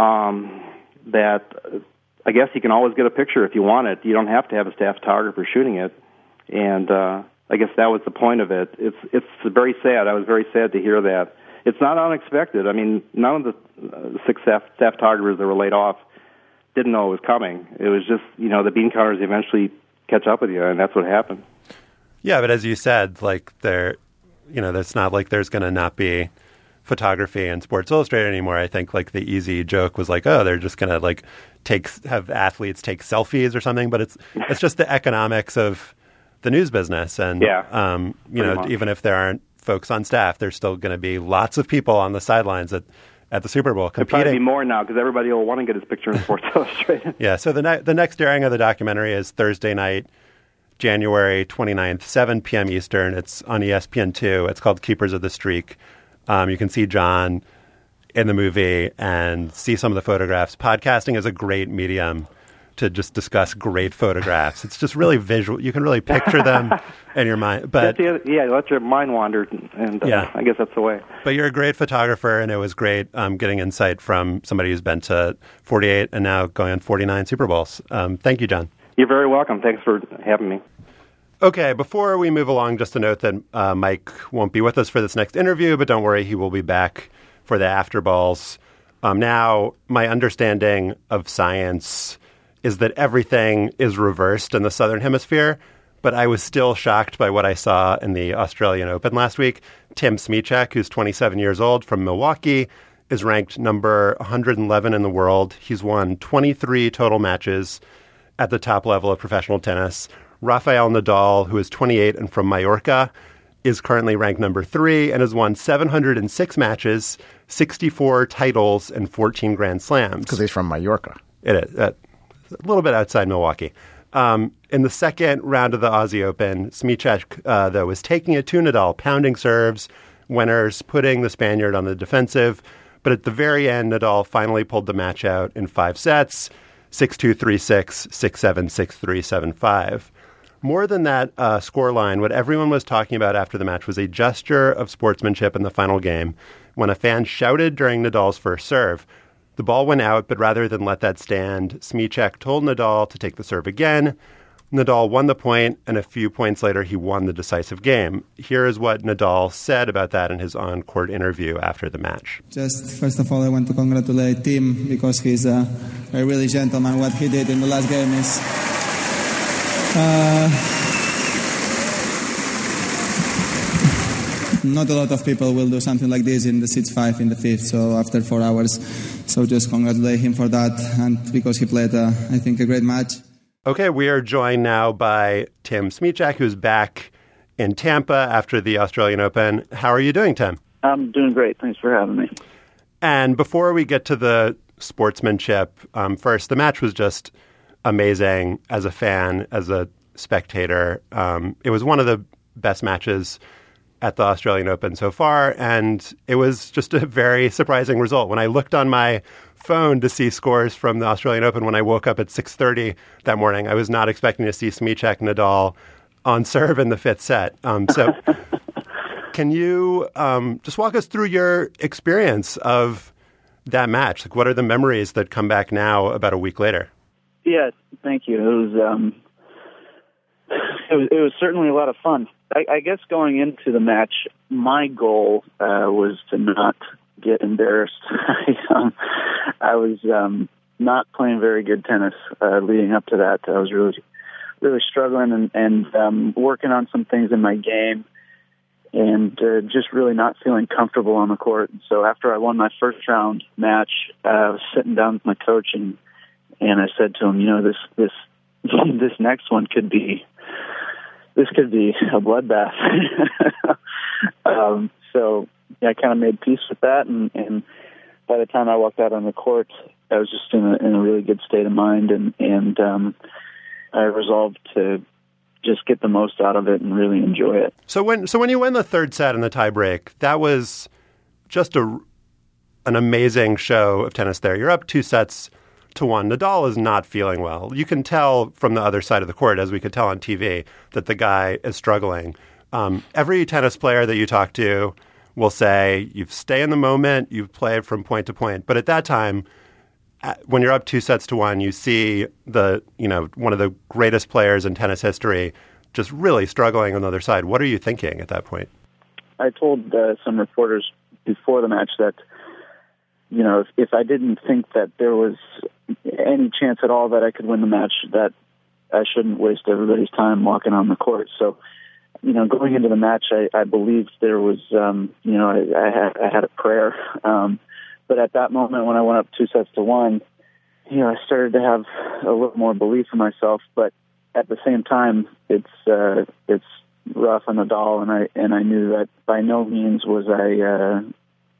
that I guess you can always get a picture if you want it. You don't have to have a staff photographer shooting it, and I guess that was the point of it. It's very sad. I was very sad to hear that. It's not unexpected. I mean, none of the 6 staff photographers that were laid off didn't know it was coming. It was just, the bean counters eventually catch up with you, and that's what happened. Yeah, but as you said, like it's not like there's going to not be photography in Sports Illustrated anymore. I think like the easy joke was like, oh, they're just going to like have athletes take selfies or something, but it's just the economics of the news business. And, even if there aren't folks on staff, there's still going to be lots of people on the sidelines at at the Super Bowl, There'll competing. probably be more now because everybody will want to get his picture in Sports Illustrated. Yeah, so the next airing of the documentary is Thursday night, January 29th, 7 p.m. Eastern. It's on ESPN2. It's called Keepers of the Streak. You can see John in the movie and see some of the photographs. Podcasting is a great medium to just discuss great photographs. It's just really visual. You can really picture them in your mind. But let your mind wander, and I guess that's the way. But you're a great photographer, and it was great getting insight from somebody who's been to 48 and now going on 49 Super Bowls. Thank you, John. You're very welcome. Thanks for having me. Okay, before we move along, just a note that Mike won't be with us for this next interview, but don't worry, he will be back for the after balls. Now, my understanding of science is that everything is reversed in the Southern Hemisphere, but I was still shocked by what I saw in the Australian Open last week. Tim Smyczek, who's 27 years old from Milwaukee, is ranked number 111 in the world. He's won 23 total matches at the top level of professional tennis. Rafael Nadal, who is 28 and from Mallorca, is currently ranked number 3 and has won 706 matches, 64 titles, and 14 Grand Slams. Because he's from Mallorca. It is. A little bit outside Milwaukee. In the second round of the Aussie Open, Smyczek, though, was taking it to Nadal, pounding serves, winners, putting the Spaniard on the defensive. But at the very end, Nadal finally pulled the match out in 5 sets, 6-2, 3-6, 6-7, 6-3, 7-5. More than that scoreline, what everyone was talking about after the match was a gesture of sportsmanship in the final game when a fan shouted during Nadal's first serve. The ball went out, but rather than let that stand, Smyczek told Nadal to take the serve again. Nadal won the point, and a few points later, he won the decisive game. Here is what Nadal said about that in his on-court interview after the match. Just first of all, I want to congratulate Tim because he's a really gentleman. What he did in the last game is not a lot of people will do something like this in the 6-5 in the 5th, so after 4 hours. So just congratulate him for that, and because he played, I think, a great match. Okay, we are joined now by Tim Smyczek, who's back in Tampa after the Australian Open. How are you doing, Tim? I'm doing great. Thanks for having me. And before we get to the sportsmanship, first, the match was just amazing as a fan, as a spectator. It was one of the best matches at the Australian Open so far, and it was just a very surprising result. When I looked on my phone to see scores from the Australian Open when I woke up at 6:30 that morning, I was not expecting to see Smyczek Nadal on serve in the 5th set. So can you just walk us through your experience of that match? Like, what are the memories that come back now about a week later? Yeah, thank you. It was certainly a lot of fun. I guess going into the match, my goal was to not get embarrassed. I was not playing very good tennis leading up to that. I was really struggling and working on some things in my game and just really not feeling comfortable on the court. So after I won my first round match, I was sitting down with my coach and I said to him, this next one could be a bloodbath. So I kind of made peace with that, and by the time I walked out on the court, I was just in a really good state of mind, and I resolved to just get the most out of it and really enjoy it. So when you win the 3rd set in the tiebreak, that was just an amazing show of tennis there. You're up 2-1. Nadal is not feeling well. You can tell from the other side of the court, as we could tell on TV, that the guy is struggling. Every tennis player that you talk to will say, you stay in the moment, you play from point to point. But at that time, when you're up 2-1, you see one of the greatest players in tennis history just really struggling on the other side. What are you thinking at that point? I told some reporters before the match that, if I didn't think that there was any chance at all that I could win the match, that I shouldn't waste everybody's time walking on the court. So, going into the match, I believed there was, I had a prayer. But at that moment, when I went up 2-1, I started to have a little more belief in myself. But at the same time, it's rough on Nadal, and I knew that by no means was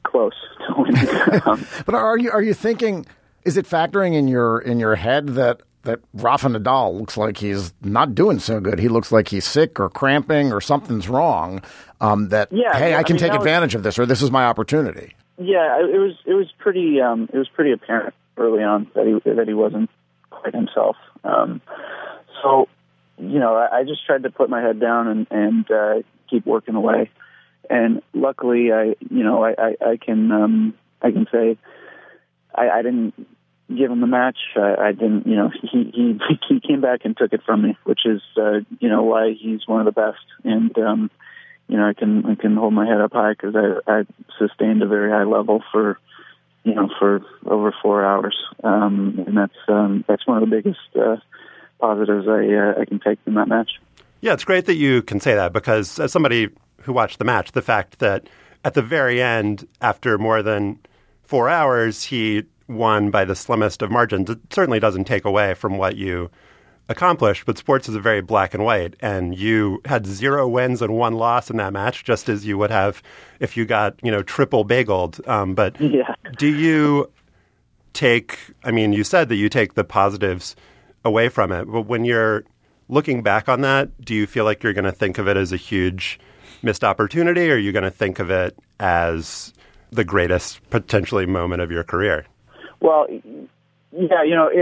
close to winning. But are you thinking? Is it factoring in your head that Rafa Nadal looks like he's not doing so good? He looks like he's sick or cramping or something's wrong. I can take advantage of this, or this is my opportunity. Yeah, it was pretty apparent early on that he wasn't quite himself. So, I just tried to put my head down and keep working away. And luckily, I can say I didn't give him the match. I didn't. He came back and took it from me, which is why he's one of the best. And I can hold my head up high because I sustained a very high level for over 4 hours, and that's one of the biggest positives I can take from that match. Yeah, it's great that you can say that, because as somebody who watched the match, the fact that at the very end, after more than 4 hours, he won by the slimmest of margins, it certainly doesn't take away from what you accomplished. But sports is a very black and white, and you had 0 wins and 1 loss in that match, just as you would have if you got, triple bageled. But yeah. Do you take, you said that you take the positives away from it, but when you're looking back on that, do you feel like you're going to think of it as a huge missed opportunity, or are you going to think of it as the greatest potentially moment of your career? Well, yeah,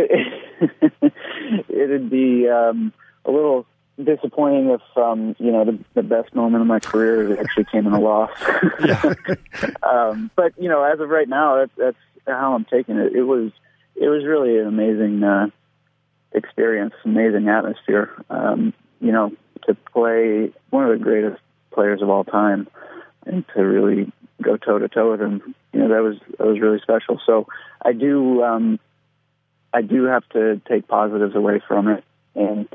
it'd be a little disappointing if the best moment of my career actually came in a loss. But as of right now, that's how I'm taking it. It was really an amazing experience, amazing atmosphere. To play one of the greatest players of all time and to really go toe to toe with him, that was really special. So I do have to take positives away from it, and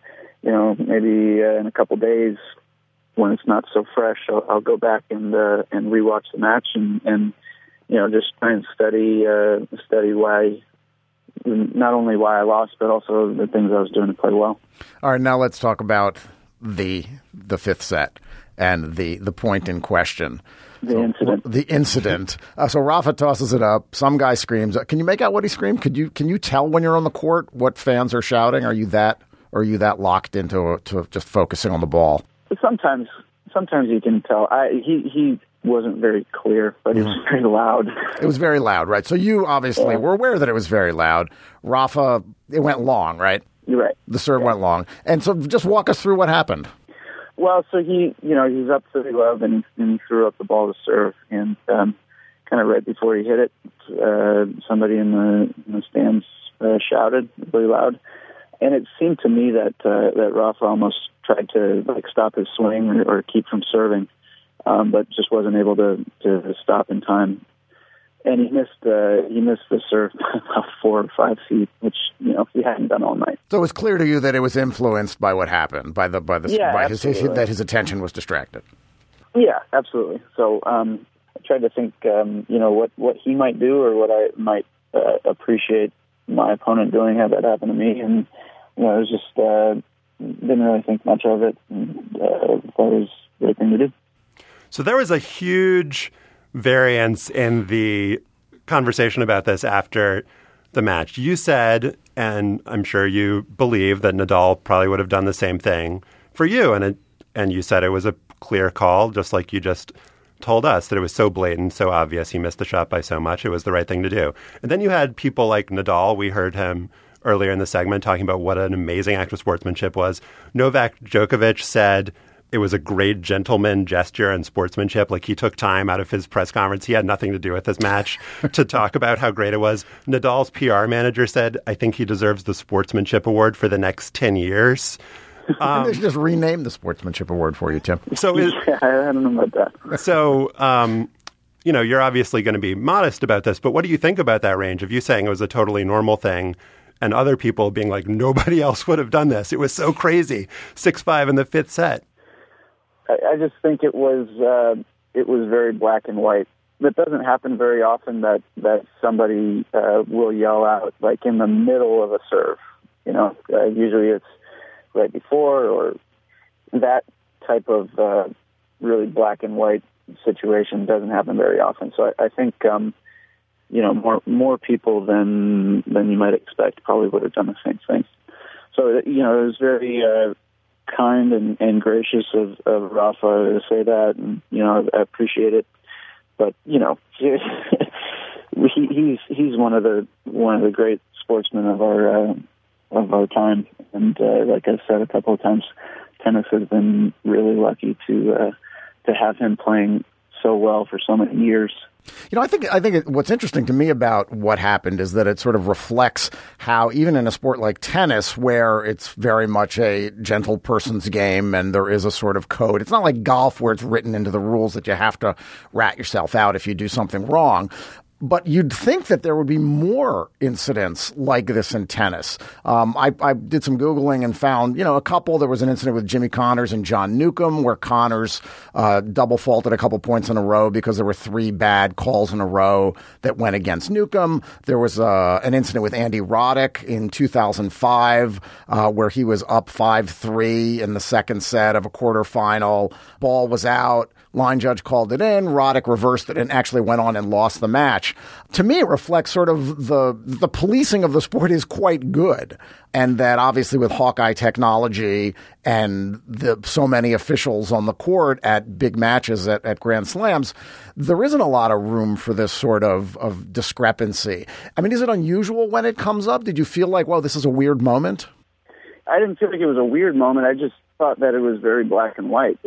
maybe in a couple days when it's not so fresh, I'll go back and rewatch the match and just try and study why. Not only why I lost, but also the things I was doing to play well. All right, now let's talk about the fifth set and the point in question. The incident. So Rafa tosses it up. Some guy screams. Can you make out what he screamed? Can you tell when you're on the court what fans are shouting? Are you that locked into to just focusing on the ball? Sometimes you can tell. He wasn't very clear, but it was very loud. It was very loud, right? So you obviously were aware that it was very loud. Rafa, it went long, right? You're right. The serve went long. And so just walk us through what happened. Well, so he was up to the glove and he threw up the ball to serve. And kind of right before he hit it, somebody in the stands shouted really loud. And it seemed to me that Rafa almost tried to stop his swing or keep from serving. But just wasn't able to stop in time, and he missed the serve about 4 or 5 feet, which he hadn't done all night. So it was clear to you that it was influenced by what happened, that his attention was distracted. Yeah, absolutely. So I tried to think, what he might do or what I might appreciate my opponent doing had that happened to me, and it was just didn't really think much of it. And, thought it was the right thing to do. So there was a huge variance in the conversation about this after the match. You said, and I'm sure you believe, that Nadal probably would have done the same thing for you. And you said it was a clear call, just like you just told us, that it was so blatant, so obvious he missed the shot by so much. It was the right thing to do. And then you had people like Nadal. We heard him earlier in the segment talking about what an amazing act of sportsmanship was. Novak Djokovic said it was a great gentleman gesture and sportsmanship. Like, he took time out of his press conference. He had nothing to do with this match to talk about how great it was. Nadal's PR manager said, I think he deserves the sportsmanship award for the next 10 years. They should just rename the sportsmanship award for you, Tim. So I don't know about that. So, you're obviously going to be modest about this, but what do you think about that range of you saying it was a totally normal thing and other people being like, nobody else would have done this? It was so crazy. 6-5 in the fifth set. I just think it was very black and white. It doesn't happen very often that somebody will yell out like in the middle of a serve. Usually it's right before, or that type of really black and white situation doesn't happen very often. So I think, more people than you might expect probably would have done the same thing. So, it was very kind and gracious of Rafa to say that, and, I appreciate it. But, he's one of the great sportsmen of our time. And like I said a couple of times, tennis has been really lucky to have him playing so well for so many years. I think what's interesting to me about what happened is that it sort of reflects how even in a sport like tennis, where it's very much a gentle person's game and there is a sort of code. It's not like golf where it's written into the rules that you have to rat yourself out if you do something wrong. But you'd think that there would be more incidents like this in tennis. I did some Googling and found, a couple. There was an incident with Jimmy Connors and John Newcomb where Connors double faulted a couple points in a row because there were 3 bad calls in a row that went against Newcomb. There was an incident with Andy Roddick in 2005 where he was up 5-3 in the second set of a quarterfinal. Ball was out. Line judge called it in. Roddick reversed it and actually went on and lost the match. To me, it reflects sort of the policing of the sport is quite good. And that obviously with Hawkeye technology and so many officials on the court at big matches at Grand Slams, there isn't a lot of room for this sort of discrepancy. I mean, is it unusual when it comes up? Did you feel like, wow, this is a weird moment? I didn't feel like it was a weird moment. I just thought that it was very black and white.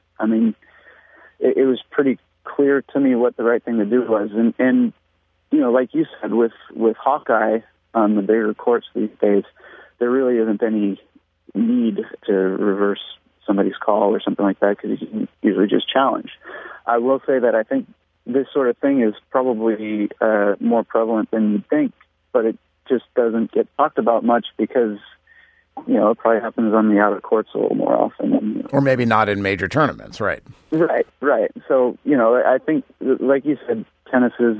It was pretty clear to me what the right thing to do was. And like you said, with Hawkeye on the bigger courts these days, there really isn't any need to reverse somebody's call or something like that because you can usually just challenge. I will say that I think this sort of thing is probably more prevalent than you'd think, but it just doesn't get talked about much because it probably happens on the outer courts a little more often. Or maybe not in major tournaments, right? Right. So, I think, like you said, tennis is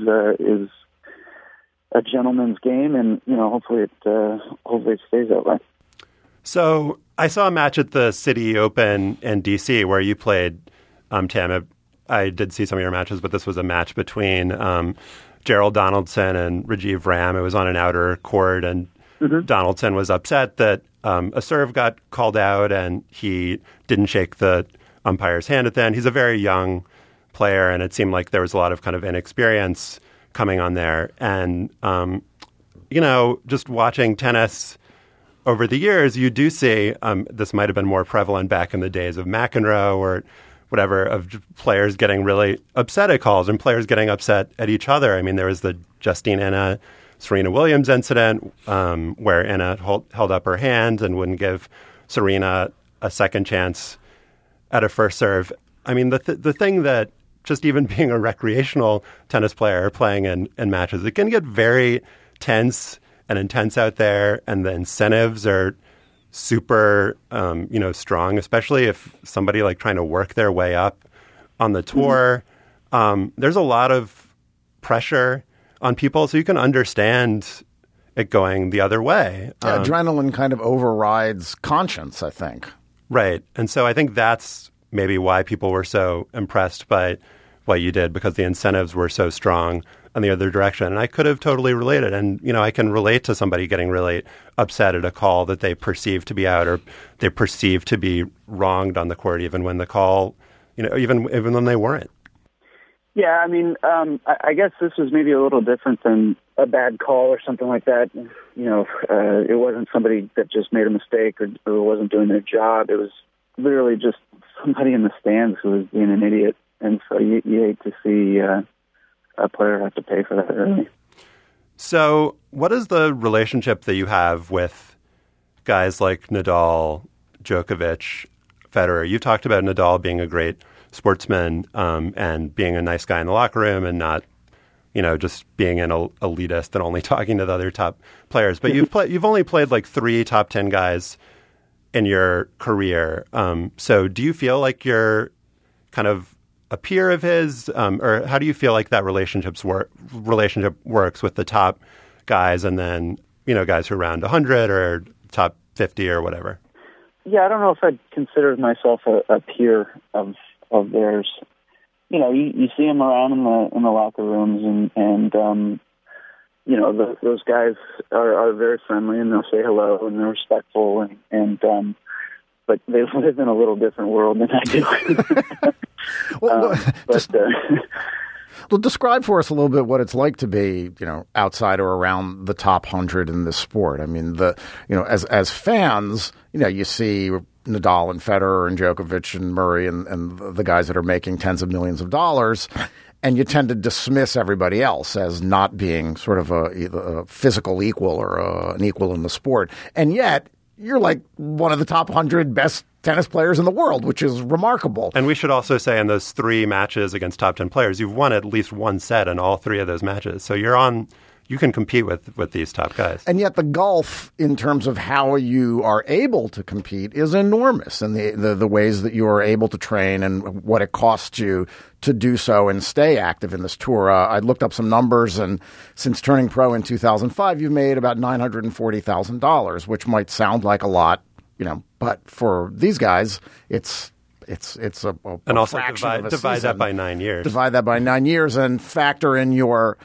a gentleman's game, and, hopefully it stays that way. So I saw a match at the City Open in D.C. where you played, Tam. I did see some of your matches, but this was a match between Gerald Donaldson and Rajiv Ram. It was on an outer court, and Donaldson was upset that a serve got called out and he didn't shake the umpire's hand at the end. He's a very young player, and it seemed like there was a lot of kind of inexperience coming on there. And, just watching tennis over the years, you do see this might have been more prevalent back in the days of McEnroe or whatever, of players getting really upset at calls and players getting upset at each other. I mean, there was the Justine Henin Serena Williams incident where Henin held up her hand and wouldn't give Serena a second chance at a first serve. I mean, the thing that just even being a recreational tennis player playing in matches, it can get very tense and intense out there, and the incentives are super, strong, especially if somebody like trying to work their way up on the tour. There's a lot of pressure on people, so you can understand it going the other way. Adrenaline kind of overrides conscience, I think. Right. And so I think that's maybe why people were so impressed by what you did, because the incentives were so strong on the other direction. And I could have totally related. And, I can relate to somebody getting really upset at a call that they perceive to be out or they perceive to be wronged on the court, even when the call, even when they weren't. Yeah, I mean, I guess this was maybe a little different than a bad call or something like that. It wasn't somebody that just made a mistake or wasn't doing their job. It was literally just somebody in the stands who was being an idiot. And so you hate to see a player have to pay for that early. So what is the relationship that you have with guys like Nadal, Djokovic, Federer? You talked about Nadal being a great sportsman and being a nice guy in the locker room and not, just being an elitist and only talking to the other top players. But you've only played like 3 top 10 guys in your career. So do you feel like you're kind of a peer of his, or how do you feel like that relationship works with the top guys and then, guys who are around 100 or top 50 or whatever? Yeah, I don't know if I'd consider myself a peer of theirs. you see them around in the locker rooms, and those guys are very friendly, and they'll say hello, and they're respectful, but they live in a little different world than I do. Well, describe for us a little bit what it's like to be, outside or around the top 100 in this sport. I mean, as fans, you see Nadal and Federer and Djokovic and Murray and the guys that are making tens of millions of dollars, and you tend to dismiss everybody else as not being sort of a physical equal or an equal in the sport. And yet, you're like one of the top 100 best tennis players in the world, which is remarkable. And we should also say in those 3 matches against top 10 players, you've won at least one set in all 3 of those matches. So you can compete with these top guys. And yet the gulf in terms of how you are able to compete is enormous, and the ways that you are able to train and what it costs you to do so and stay active in this tour. I looked up some numbers, and since turning pro in 2005, you've made about $940,000, which might sound like a lot, but for these guys, it's a and also divide that by 9 years. Divide that by 9 years and factor in your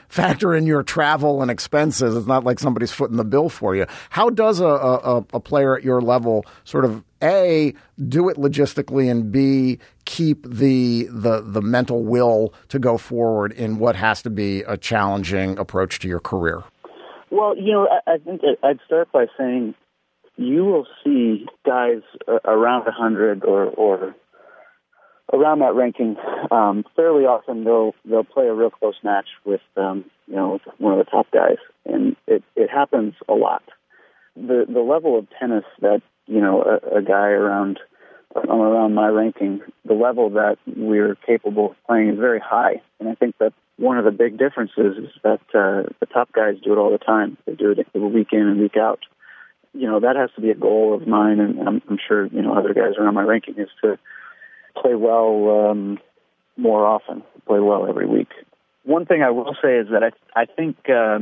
travel and expenses. It's not like somebody's footing the bill for you. How does a player at your level sort of A, do it logistically, and B, keep the mental will to go forward in what has to be a challenging approach to your career? Well, I think I'd start by saying you will see guys around 100 or around that ranking fairly often. They'll play a real close match with with one of the top guys, and it happens a lot. The level of tennis that a guy around my ranking, the level that we're capable of playing is very high, and I think that one of the big differences is that the top guys do it all the time. They do it week in and week out. That has to be a goal of mine, and I'm sure other guys around my ranking, is to play well more often, play well every week. One thing I will say is that I think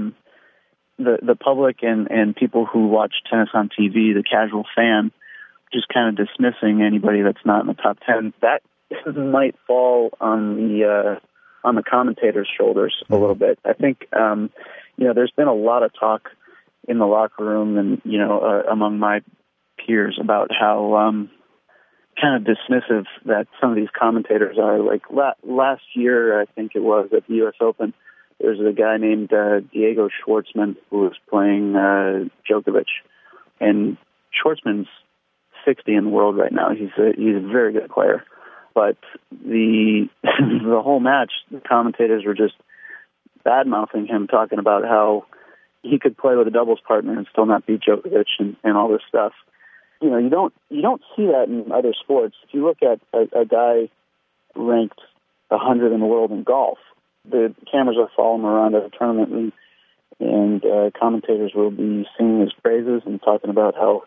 the public and people who watch tennis on TV, the casual fan, just kind of dismissing anybody that's not in the top 10, that might fall on the commentators' shoulders a little bit. I think there's been a lot of talk in the locker room and among my peers about how kind of dismissive that some of these commentators are. Like last year, I think it was at the U.S. Open, there was a guy named Diego Schwartzman who was playing Djokovic, and Schwartzman's 60 in the world right now. He's a very good player, but the whole match, the commentators were just bad-mouthing him, talking about how he could play with a doubles partner and still not beat Djokovic and all this stuff. You don't see that in other sports. If you look at a guy ranked 100 in the world in golf, the cameras will follow him around at a tournament, and commentators will be singing his praises and talking about how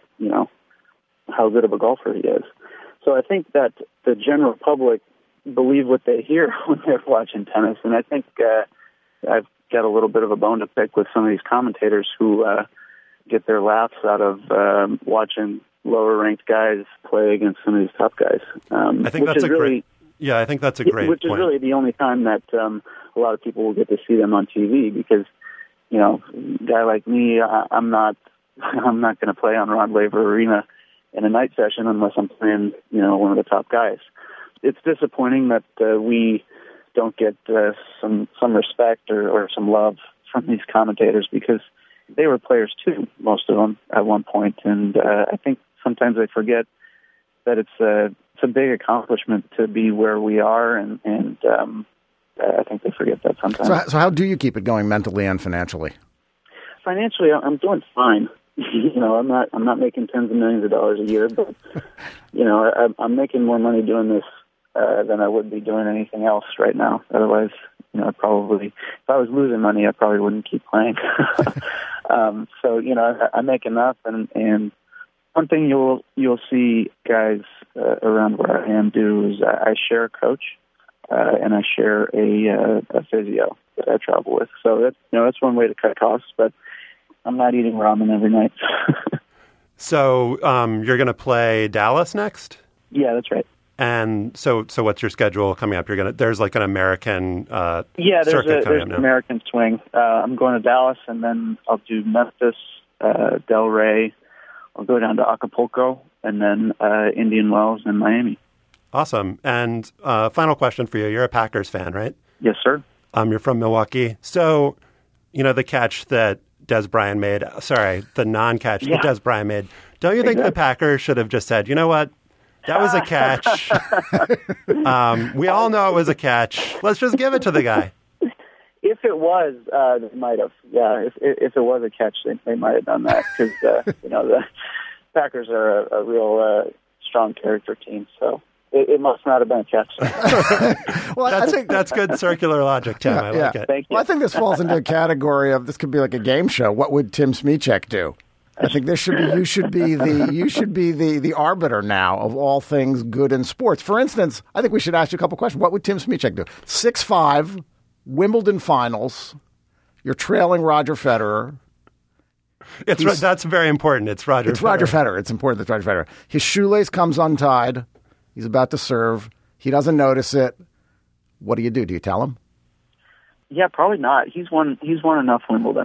good of a golfer he is. So I think that the general public believe what they hear when they're watching tennis, and I think I've got a little bit of a bone to pick with some of these commentators who get their laughs out of watching lower-ranked guys play against some of these top guys. I think that's great. Yeah, I think that's a great which point. Is really the only time that a lot of people will get to see them on TV, because a guy like me, I'm not going to play on Rod Laver Arena in a night session unless I'm playing one of the top guys. It's disappointing that we don't get some respect or some love from these commentators, because they were players too, most of them, at one point. And I think sometimes they forget that it's a big accomplishment to be where we are, and I think they forget that sometimes. So how do you keep it going mentally and financially? Financially, I'm doing fine. I'm not making tens of millions of dollars a year, but I'm making more money doing this than I would be doing anything else right now. Otherwise, probably, if I was losing money, I probably wouldn't keep playing. So I make enough, and one thing you'll see guys around where I am do is I share a coach, and I share a physio that I travel with. So that's one way to cut costs, but I'm not eating ramen every night. So you're going to play Dallas next? Yeah, that's right. And so what's your schedule coming up? There's like an American there's circuit coming up an now. American swing. I'm going to Dallas, and then I'll do Memphis, Delray. I'll go down to Acapulco, and then Indian Wells and Miami. Awesome. And final question for you. You're a Packers fan, right? Yes, sir. You're from Milwaukee. So, the catch that Des Bryant made, the non-catch that Des Bryant made, don't you think the Packers should have just said, you know what? That was a catch. We all know it was a catch. Let's just give it to the guy. If it was, they might have. Yeah, if it was a catch, they might have done that because, the Packers are a real strong character team, so it must not have been a catch. Well, I think that's good circular logic, Tim. I like it. Thank you. Well, I think this falls into a category of this could be like a game show. What would Tim Smyczek do? I think you should be the arbiter now of all things good in sports. For instance, I think we should ask you a couple questions. What would Tim Smyczek do? 6'5", Wimbledon finals. You're trailing Roger Federer. That's very important. It's Roger Federer. It's important that it's Roger Federer. His shoelace comes untied. He's about to serve. He doesn't notice it. What do? Do you tell him? Yeah, probably not. He's won enough Wimbledon.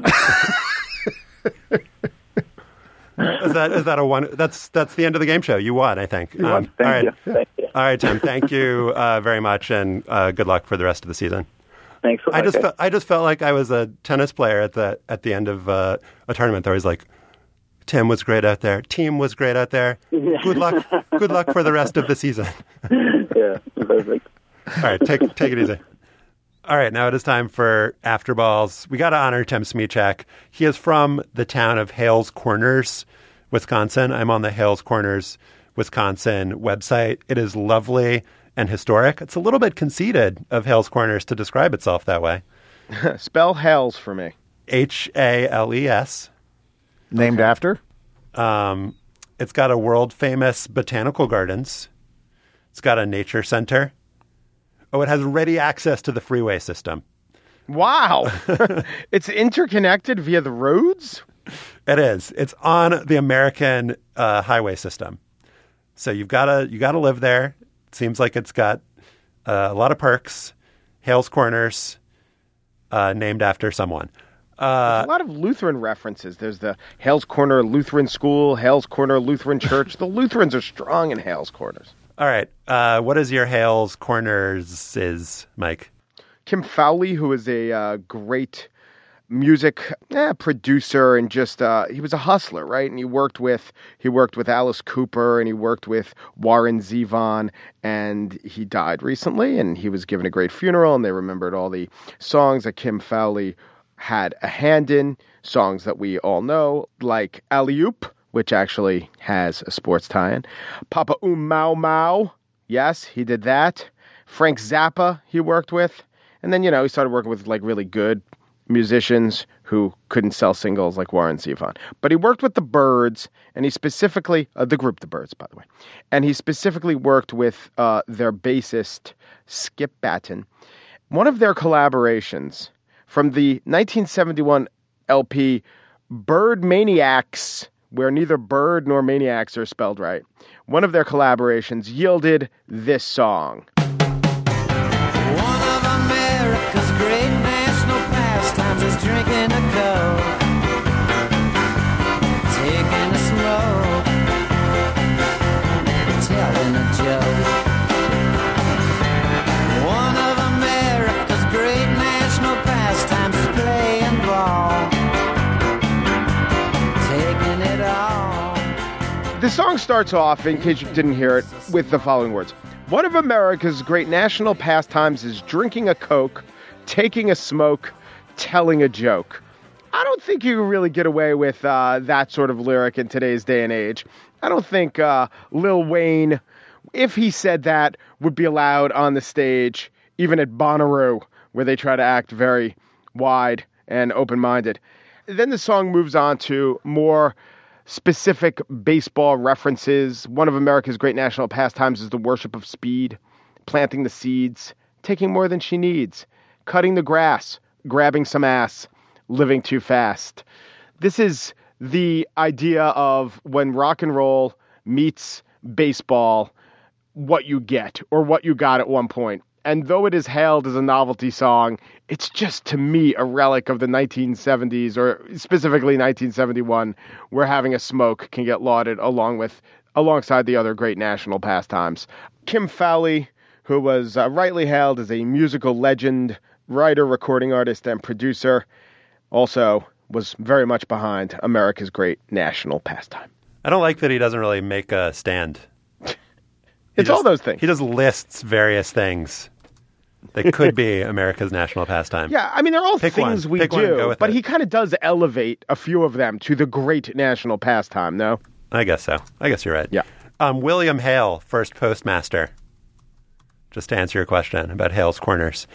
Is that a one? That's the end of the game show. You won, I think. You won. Thank you. All right, Tim. Thank you very much, and good luck for the rest of the season. Thanks. I just felt like I was a tennis player at the end of a tournament. There was like, Tim was great out there. Team was great out there. Good luck. Good luck for the rest of the season. Yeah, perfect. All right, take it easy. All right, now it is time for After Balls. We got to honor Tim Smyczek. He is from the town of Hales Corners, Wisconsin. I'm on the Hales Corners, Wisconsin website. It is lovely and historic. It's a little bit conceited of Hales Corners to describe itself that way. Spell Hales for me. Hales. Named after? It's got a world-famous botanical gardens. It's got a nature center. Oh, it has ready access to the freeway system. Wow. It's interconnected via the roads? It is. It's on the American highway system. So you gotta live there. It seems like it's got a lot of perks. Hales Corners, named after someone. There's a lot of Lutheran references. There's the Hales Corner Lutheran School, Hales Corner Lutheran Church. The Lutherans are strong in Hales Corners. All right. What is your Hales Corners, Mike? Kim Fowley, who is a great music producer and just he was a hustler, right? And he worked with Alice Cooper and he worked with Warren Zevon, and he died recently and he was given a great funeral, and they remembered all the songs that Kim Fowley had a hand in, songs that we all know, like Alley Oop, which actually has a sports tie-in. Papa Mau Mau, yes, he did that. Frank Zappa he worked with. And then, he started working with like really good musicians who couldn't sell singles like Warren Zevon. But he worked with the Byrds, and he specifically, the group The Byrds, by the way, and he specifically worked with their bassist, Skip Batton. One of their collaborations from the 1971 LP Bird Maniacs, where neither bird nor maniacs are spelled right. One of their collaborations yielded this song. One of America's great national pastimes is drinking a Coke, taking a smoke, telling a joke. One of America's great national pastimes is playing ball. The song starts off, in case you didn't hear it, with the following words. One of America's great national pastimes is drinking a Coke, taking a smoke, telling a joke. I don't think you can really get away with that sort of lyric in today's day and age. I don't think Lil Wayne, if he said that, would be allowed on the stage, even at Bonnaroo, where they try to act very wide and open-minded. Then the song moves on to more specific baseball references. One of America's great national pastimes is the worship of speed, planting the seeds, taking more than she needs, cutting the grass, grabbing some ass, living too fast. This is the idea of when rock and roll meets baseball, what you get or what you got at one point. And though it is hailed as a novelty song, it's just, to me, a relic of the 1970s, or specifically 1971, where having a smoke can get lauded alongside the other great national pastimes. Kim Fowley, who was rightly hailed as a musical legend, writer, recording artist, and producer, also was very much behind America's great national pastime. I don't like that he doesn't really make a stand. It's all those things. He just lists various things that could be America's national pastime. Yeah, I mean, they're all Pick things one. we Pick one and go do, with but it. he kind of does elevate a few of them to the great national pastime, no? I guess so. I guess you're right. Yeah. William Hale, first postmaster. Just to answer your question about Hale's Corners.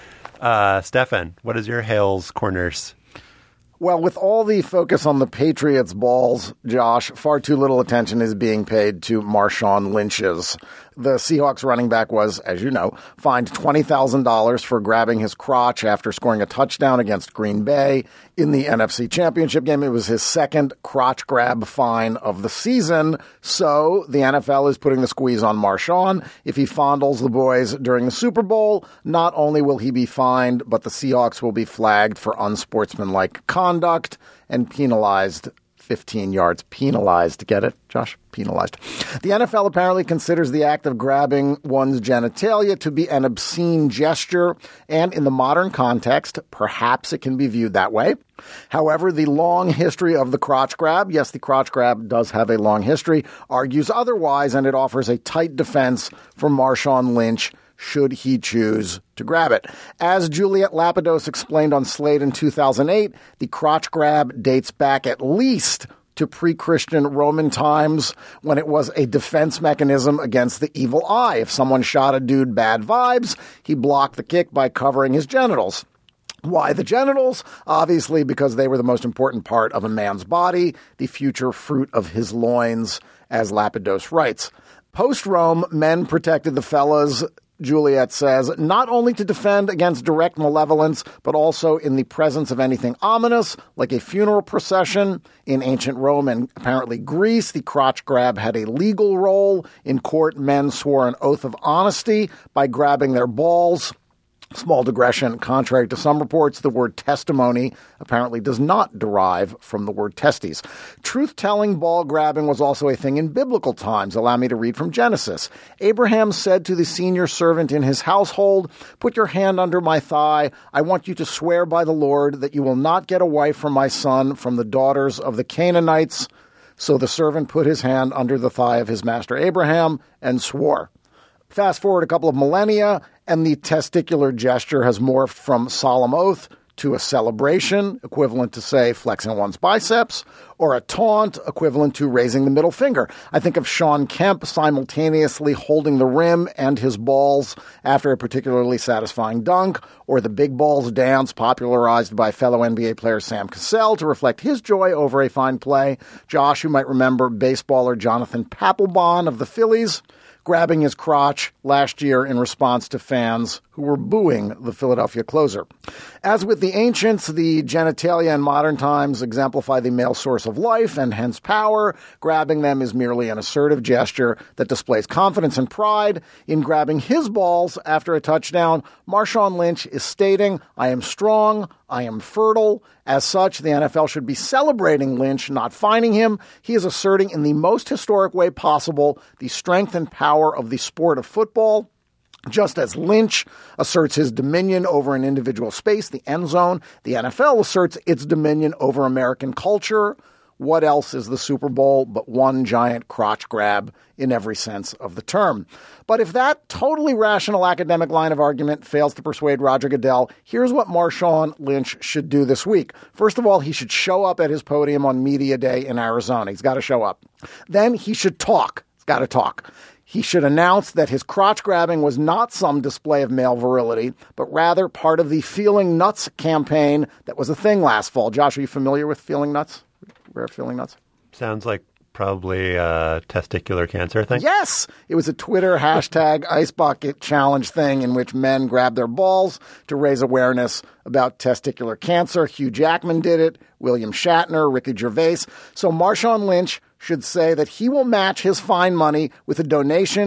Stefan, what is your Hale's Corners? Well, with all the focus on the Patriots' balls, Josh, far too little attention is being paid to Marshawn Lynch's. The Seahawks running back was, as you know, fined $20,000 for grabbing his crotch after scoring a touchdown against Green Bay in the NFC Championship game. It was his second crotch grab fine of the season. So the NFL is putting the squeeze on Marshawn. If he fondles the boys during the Super Bowl, not only will he be fined, but the Seahawks will be flagged for unsportsmanlike conduct and penalized 15 yards. Penalized. Get it, Josh? Penalized. The NFL apparently considers the act of grabbing one's genitalia to be an obscene gesture, and in the modern context, perhaps it can be viewed that way. However, the long history of the crotch grab, yes, the crotch grab does have a long history, argues otherwise, and it offers a tight defense for Marshawn Lynch should he choose to grab it. As Juliet Lapidos explained on Slate in 2008, the crotch grab dates back at least to pre-Christian Roman times when it was a defense mechanism against the evil eye. If someone shot a dude bad vibes, he blocked the kick by covering his genitals. Why the genitals? Obviously because they were the most important part of a man's body, the future fruit of his loins, as Lapidos writes. Post-Rome, men protected the fellas, Juliet says, not only to defend against direct malevolence, but also in the presence of anything ominous, like a funeral procession. In ancient Rome and apparently Greece, the crotch grab had a legal role. In court, men swore an oath of honesty by grabbing their balls. Small digression, contrary to some reports, the word testimony apparently does not derive from the word testes. Truth-telling ball grabbing was also a thing in biblical times. Allow me to read from Genesis. Abraham said to the senior servant in his household, "Put your hand under my thigh. I want you to swear by the Lord that you will not get a wife for my son from the daughters of the Canaanites." So the servant put his hand under the thigh of his master Abraham and swore. Fast forward a couple of millennia, and the testicular gesture has morphed from solemn oath to a celebration, equivalent to, say, flexing one's biceps, or a taunt, equivalent to raising the middle finger. I think of Sean Kemp simultaneously holding the rim and his balls after a particularly satisfying dunk, or the big balls dance popularized by fellow NBA player Sam Cassell to reflect his joy over a fine play. Josh, you might remember baseballer Jonathan Papelbon of the Phillies grabbing his crotch last year in response to fans who were booing the Philadelphia closer. As with the ancients, the genitalia in modern times exemplify the male source of life and hence power. Grabbing them is merely an assertive gesture that displays confidence and pride. In grabbing his balls after a touchdown, Marshawn Lynch is stating, "I am strong, I am fertile." As such, the NFL should be celebrating Lynch, not fining him. He is asserting in the most historic way possible the strength and power of the sport of football. Just as Lynch asserts his dominion over an individual space, the end zone, the NFL asserts its dominion over American culture. What else is the Super Bowl but one giant crotch grab in every sense of the term? But if that totally rational academic line of argument fails to persuade Roger Goodell, here's what Marshawn Lynch should do this week. First of all, he should show up at his podium on Media Day in Arizona. He's got to show up. Then he should talk. He's got to talk. He should announce that his crotch grabbing was not some display of male virility, but rather part of the Feeling Nuts campaign that was a thing last fall. Josh, are you familiar with Feeling Nuts? Rare Feeling Nuts? Sounds like probably a testicular cancer thing. Yes! It was a Twitter hashtag ice bucket challenge thing in which men grabbed their balls to raise awareness about testicular cancer. Hugh Jackman did it, William Shatner, Ricky Gervais. So Marshawn Lynch should say that he will match his fine money with a donation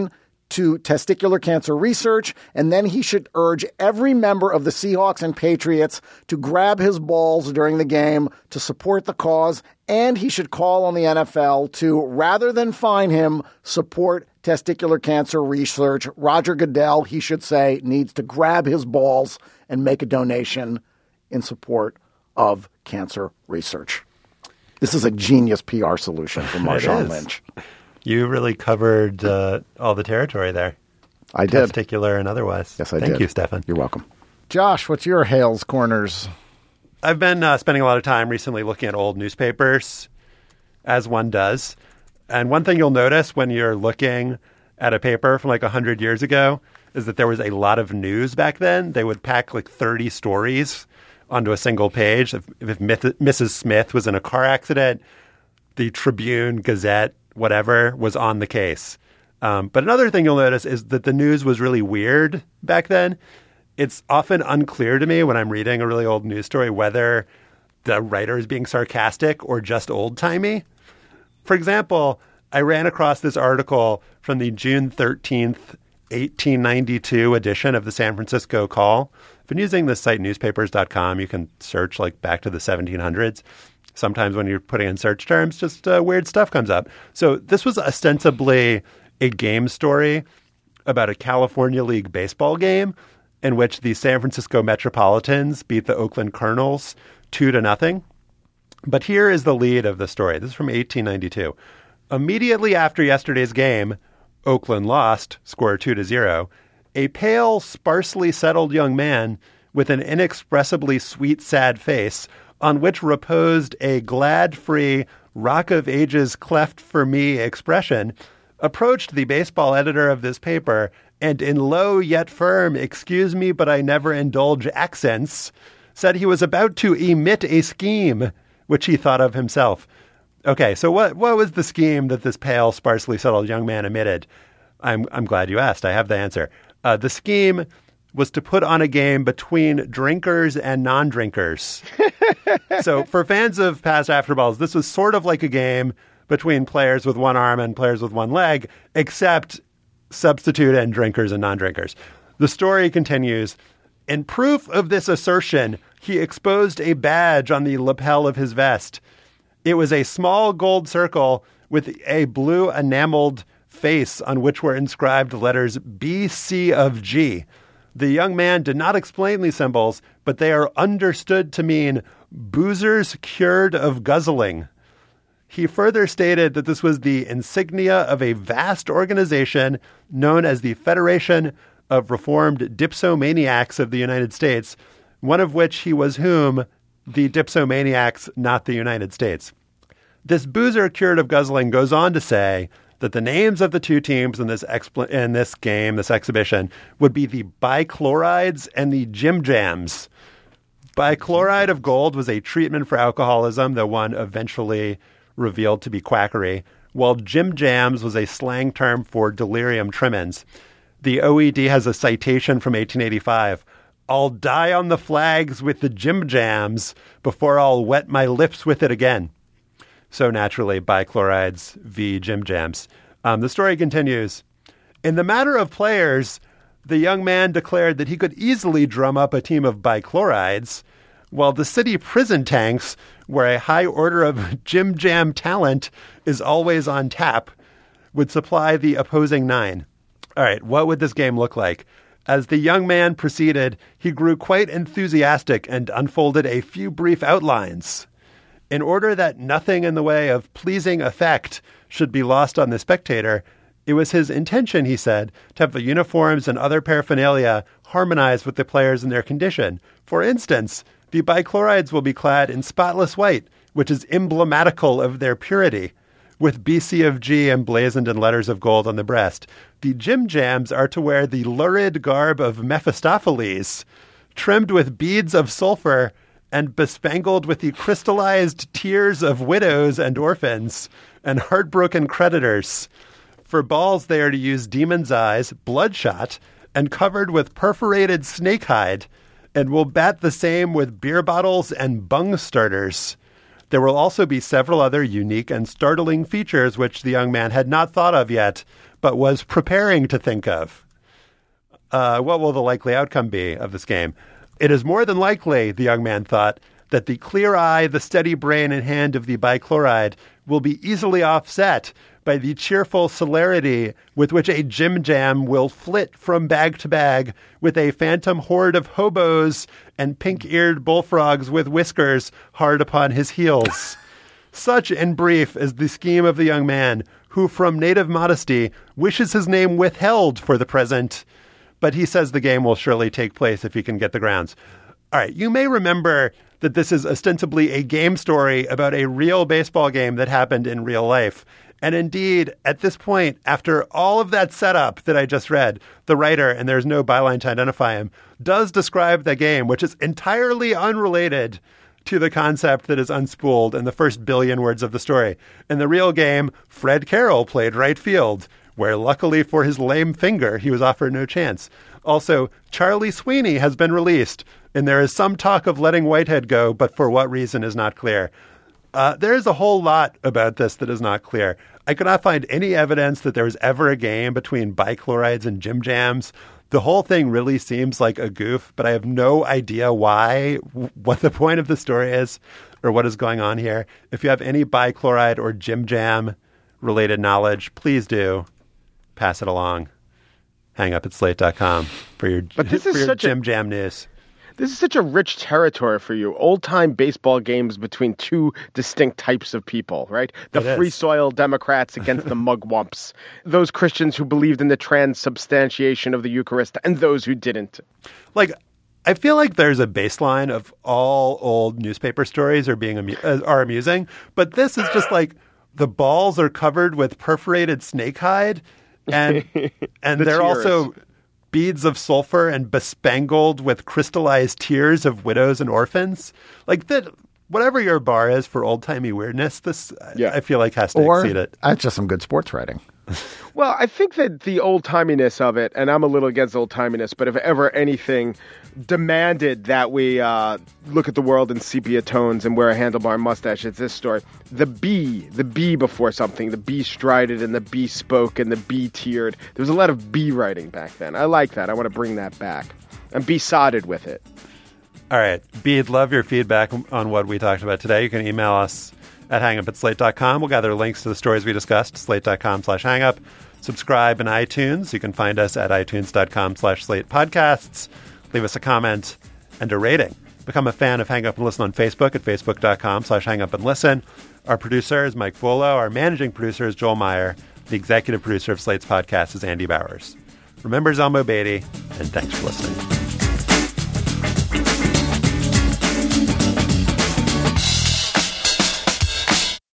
to testicular cancer research, and then he should urge every member of the Seahawks and Patriots to grab his balls during the game to support the cause, and he should call on the NFL to, rather than fine him, support testicular cancer research. Roger Goodell, he should say, needs to grab his balls and make a donation in support of cancer research. This is a genius PR solution from Marshawn Lynch. You really covered all the territory there. I did. Testicular and otherwise. Yes, I did. Thank you, Stefan. You're welcome. Josh, what's your Hales Corners? I've been spending a lot of time recently looking at old newspapers, as one does. And one thing you'll notice when you're looking at a paper from like 100 years ago is that there was a lot of news back then. They would pack like 30 stories onto a single page. If Mrs. Smith was in a car accident, the Tribune, Gazette, whatever, was on the case. But another thing you'll notice is that the news was really weird back then. It's often unclear to me when I'm reading a really old news story whether the writer is being sarcastic or just old-timey. For example, I ran across this article from the June 13th, 1892 edition of the San Francisco Call. I've been using this site, newspapers.com. You can search like back to the 1700s. Sometimes when you're putting in search terms, just weird stuff comes up. So this was ostensibly a game story about a California League baseball game in which the San Francisco Metropolitans beat the Oakland Colonels 2-0. But here is the lead of the story. This is from 1892. Immediately after yesterday's game, Oakland lost, score 2-0. A pale, sparsely settled young man with an inexpressibly sweet, sad face on which reposed a glad-free, Rock of Ages cleft for me expression, approached the baseball editor of this paper and in low yet firm, excuse me, but I never indulge accents, said he was about to emit a scheme, which he thought of himself. Okay, so what was the scheme that this pale, sparsely settled young man emitted? I'm glad you asked. I have the answer. The scheme was to put on a game between drinkers and non-drinkers. So for fans of past Afterballs, this was sort of like a game between players with one arm and players with one leg, except substitute and drinkers and non-drinkers. The story continues. In proof of this assertion, he exposed a badge on the lapel of his vest. It was a small gold circle with a blue enameled face on which were inscribed letters B.C. of G. The young man did not explain these symbols, but they are understood to mean boozers cured of guzzling. He further stated that this was the insignia of a vast organization known as the Federation of Reformed Dipsomaniacs of the United States, one of which he was whom? The Dipsomaniacs, not the United States. This boozer cured of guzzling goes on to say that the names of the two teams in this game, this exhibition, would be the Bichlorides and the Jim Jams. Bichloride of gold was a treatment for alcoholism, though one eventually revealed to be quackery, while Jim Jams was a slang term for delirium tremens. The OED has a citation from 1885. I'll die on the flags with the Jim Jams before I'll wet my lips with it again. So naturally, Bichlorides v. Jim Jams. The story continues. In the matter of players, the young man declared that he could easily drum up a team of Bichlorides, while the city prison tanks, where a high order of Jim Jam talent is always on tap, would supply the opposing nine. All right, what would this game look like? As the young man proceeded, he grew quite enthusiastic and unfolded a few brief outlines. In order that nothing in the way of pleasing effect should be lost on the spectator, it was his intention, he said, to have the uniforms and other paraphernalia harmonized with the players in their condition. For instance, the Bichlorides will be clad in spotless white, which is emblematical of their purity, with BC of G emblazoned in letters of gold on the breast. The Jim Jams are to wear the lurid garb of Mephistopheles, trimmed with beads of sulfur and bespangled with the crystallized tears of widows and orphans and heartbroken creditors. For balls, they are to use demon's eyes, bloodshot, and covered with perforated snake hide, and will bat the same with beer bottles and bung starters. There will also be several other unique and startling features which the young man had not thought of yet, but was preparing to think of. What will the likely outcome be of this game? It is more than likely, the young man thought, that the clear eye, the steady brain and hand of the bichloride will be easily offset by the cheerful celerity with which a Jim Jam will flit from bag to bag with a phantom horde of hobos and pink-eared bullfrogs with whiskers hard upon his heels. Such, in brief, is the scheme of the young man, who from native modesty wishes his name withheld for the present, but he says the game will surely take place if he can get the grounds. All right, you may remember that this is ostensibly a game story about a real baseball game that happened in real life. And indeed, at this point, after all of that setup that I just read, the writer, and there's no byline to identify him, does describe the game, which is entirely unrelated to the concept that is unspooled in the first billion words of the story. In the real game, Fred Carroll played right field, where luckily for his lame finger, he was offered no chance. Also, Charlie Sweeney has been released, and there is some talk of letting Whitehead go, but for what reason is not clear. There is a whole lot about this that is not clear. I could not find any evidence that there was ever a game between bichlorides and Jim Jams. The whole thing really seems like a goof, but I have no idea why, what the point of the story is, or what is going on here. If you have any bichloride or Jim Jam related knowledge, please do pass it along. Hang up at slate.com for your Jim Jam news. This is such a rich territory for you. Old-time baseball games between two distinct types of people, right? The free soil Democrats against the mugwumps. Those Christians who believed in the transubstantiation of the Eucharist and those who didn't. Like, I feel like there's a baseline of all old newspaper stories are amusing, but this is just like the balls are covered with perforated snake hide, and they're also beads of sulfur and bespangled with crystallized tears of widows and orphans. Like that, whatever your bar is for old-timey weirdness, this I feel like has to exceed it. That's just some good sports writing. Well, I think that the old-timiness of it, and I'm a little against old-timiness, but if ever anything demanded that we look at the world in sepia tones and wear a handlebar mustache, it's this story. The bee before something, the bee strided and the bee spoke and the bee tiered. There was a lot of bee writing back then. I like that. I want to bring that back. And be sodded with it. All right. Bead, love your feedback on what we talked about today. You can email us at hangup@slate.com. We'll gather links to the stories we discussed, slate.com/hangup. Subscribe in iTunes. You can find us at itunes.com/Slate Podcasts. Leave us a comment and a rating. Become a fan of Hang Up and Listen on Facebook at facebook.com/Hang Up and Listen. Our producer is Mike Volo. Our managing producer is Joel Meyer. The executive producer of Slate's podcast is Andy Bowers. Remember Zalmo Beatty, and thanks for listening.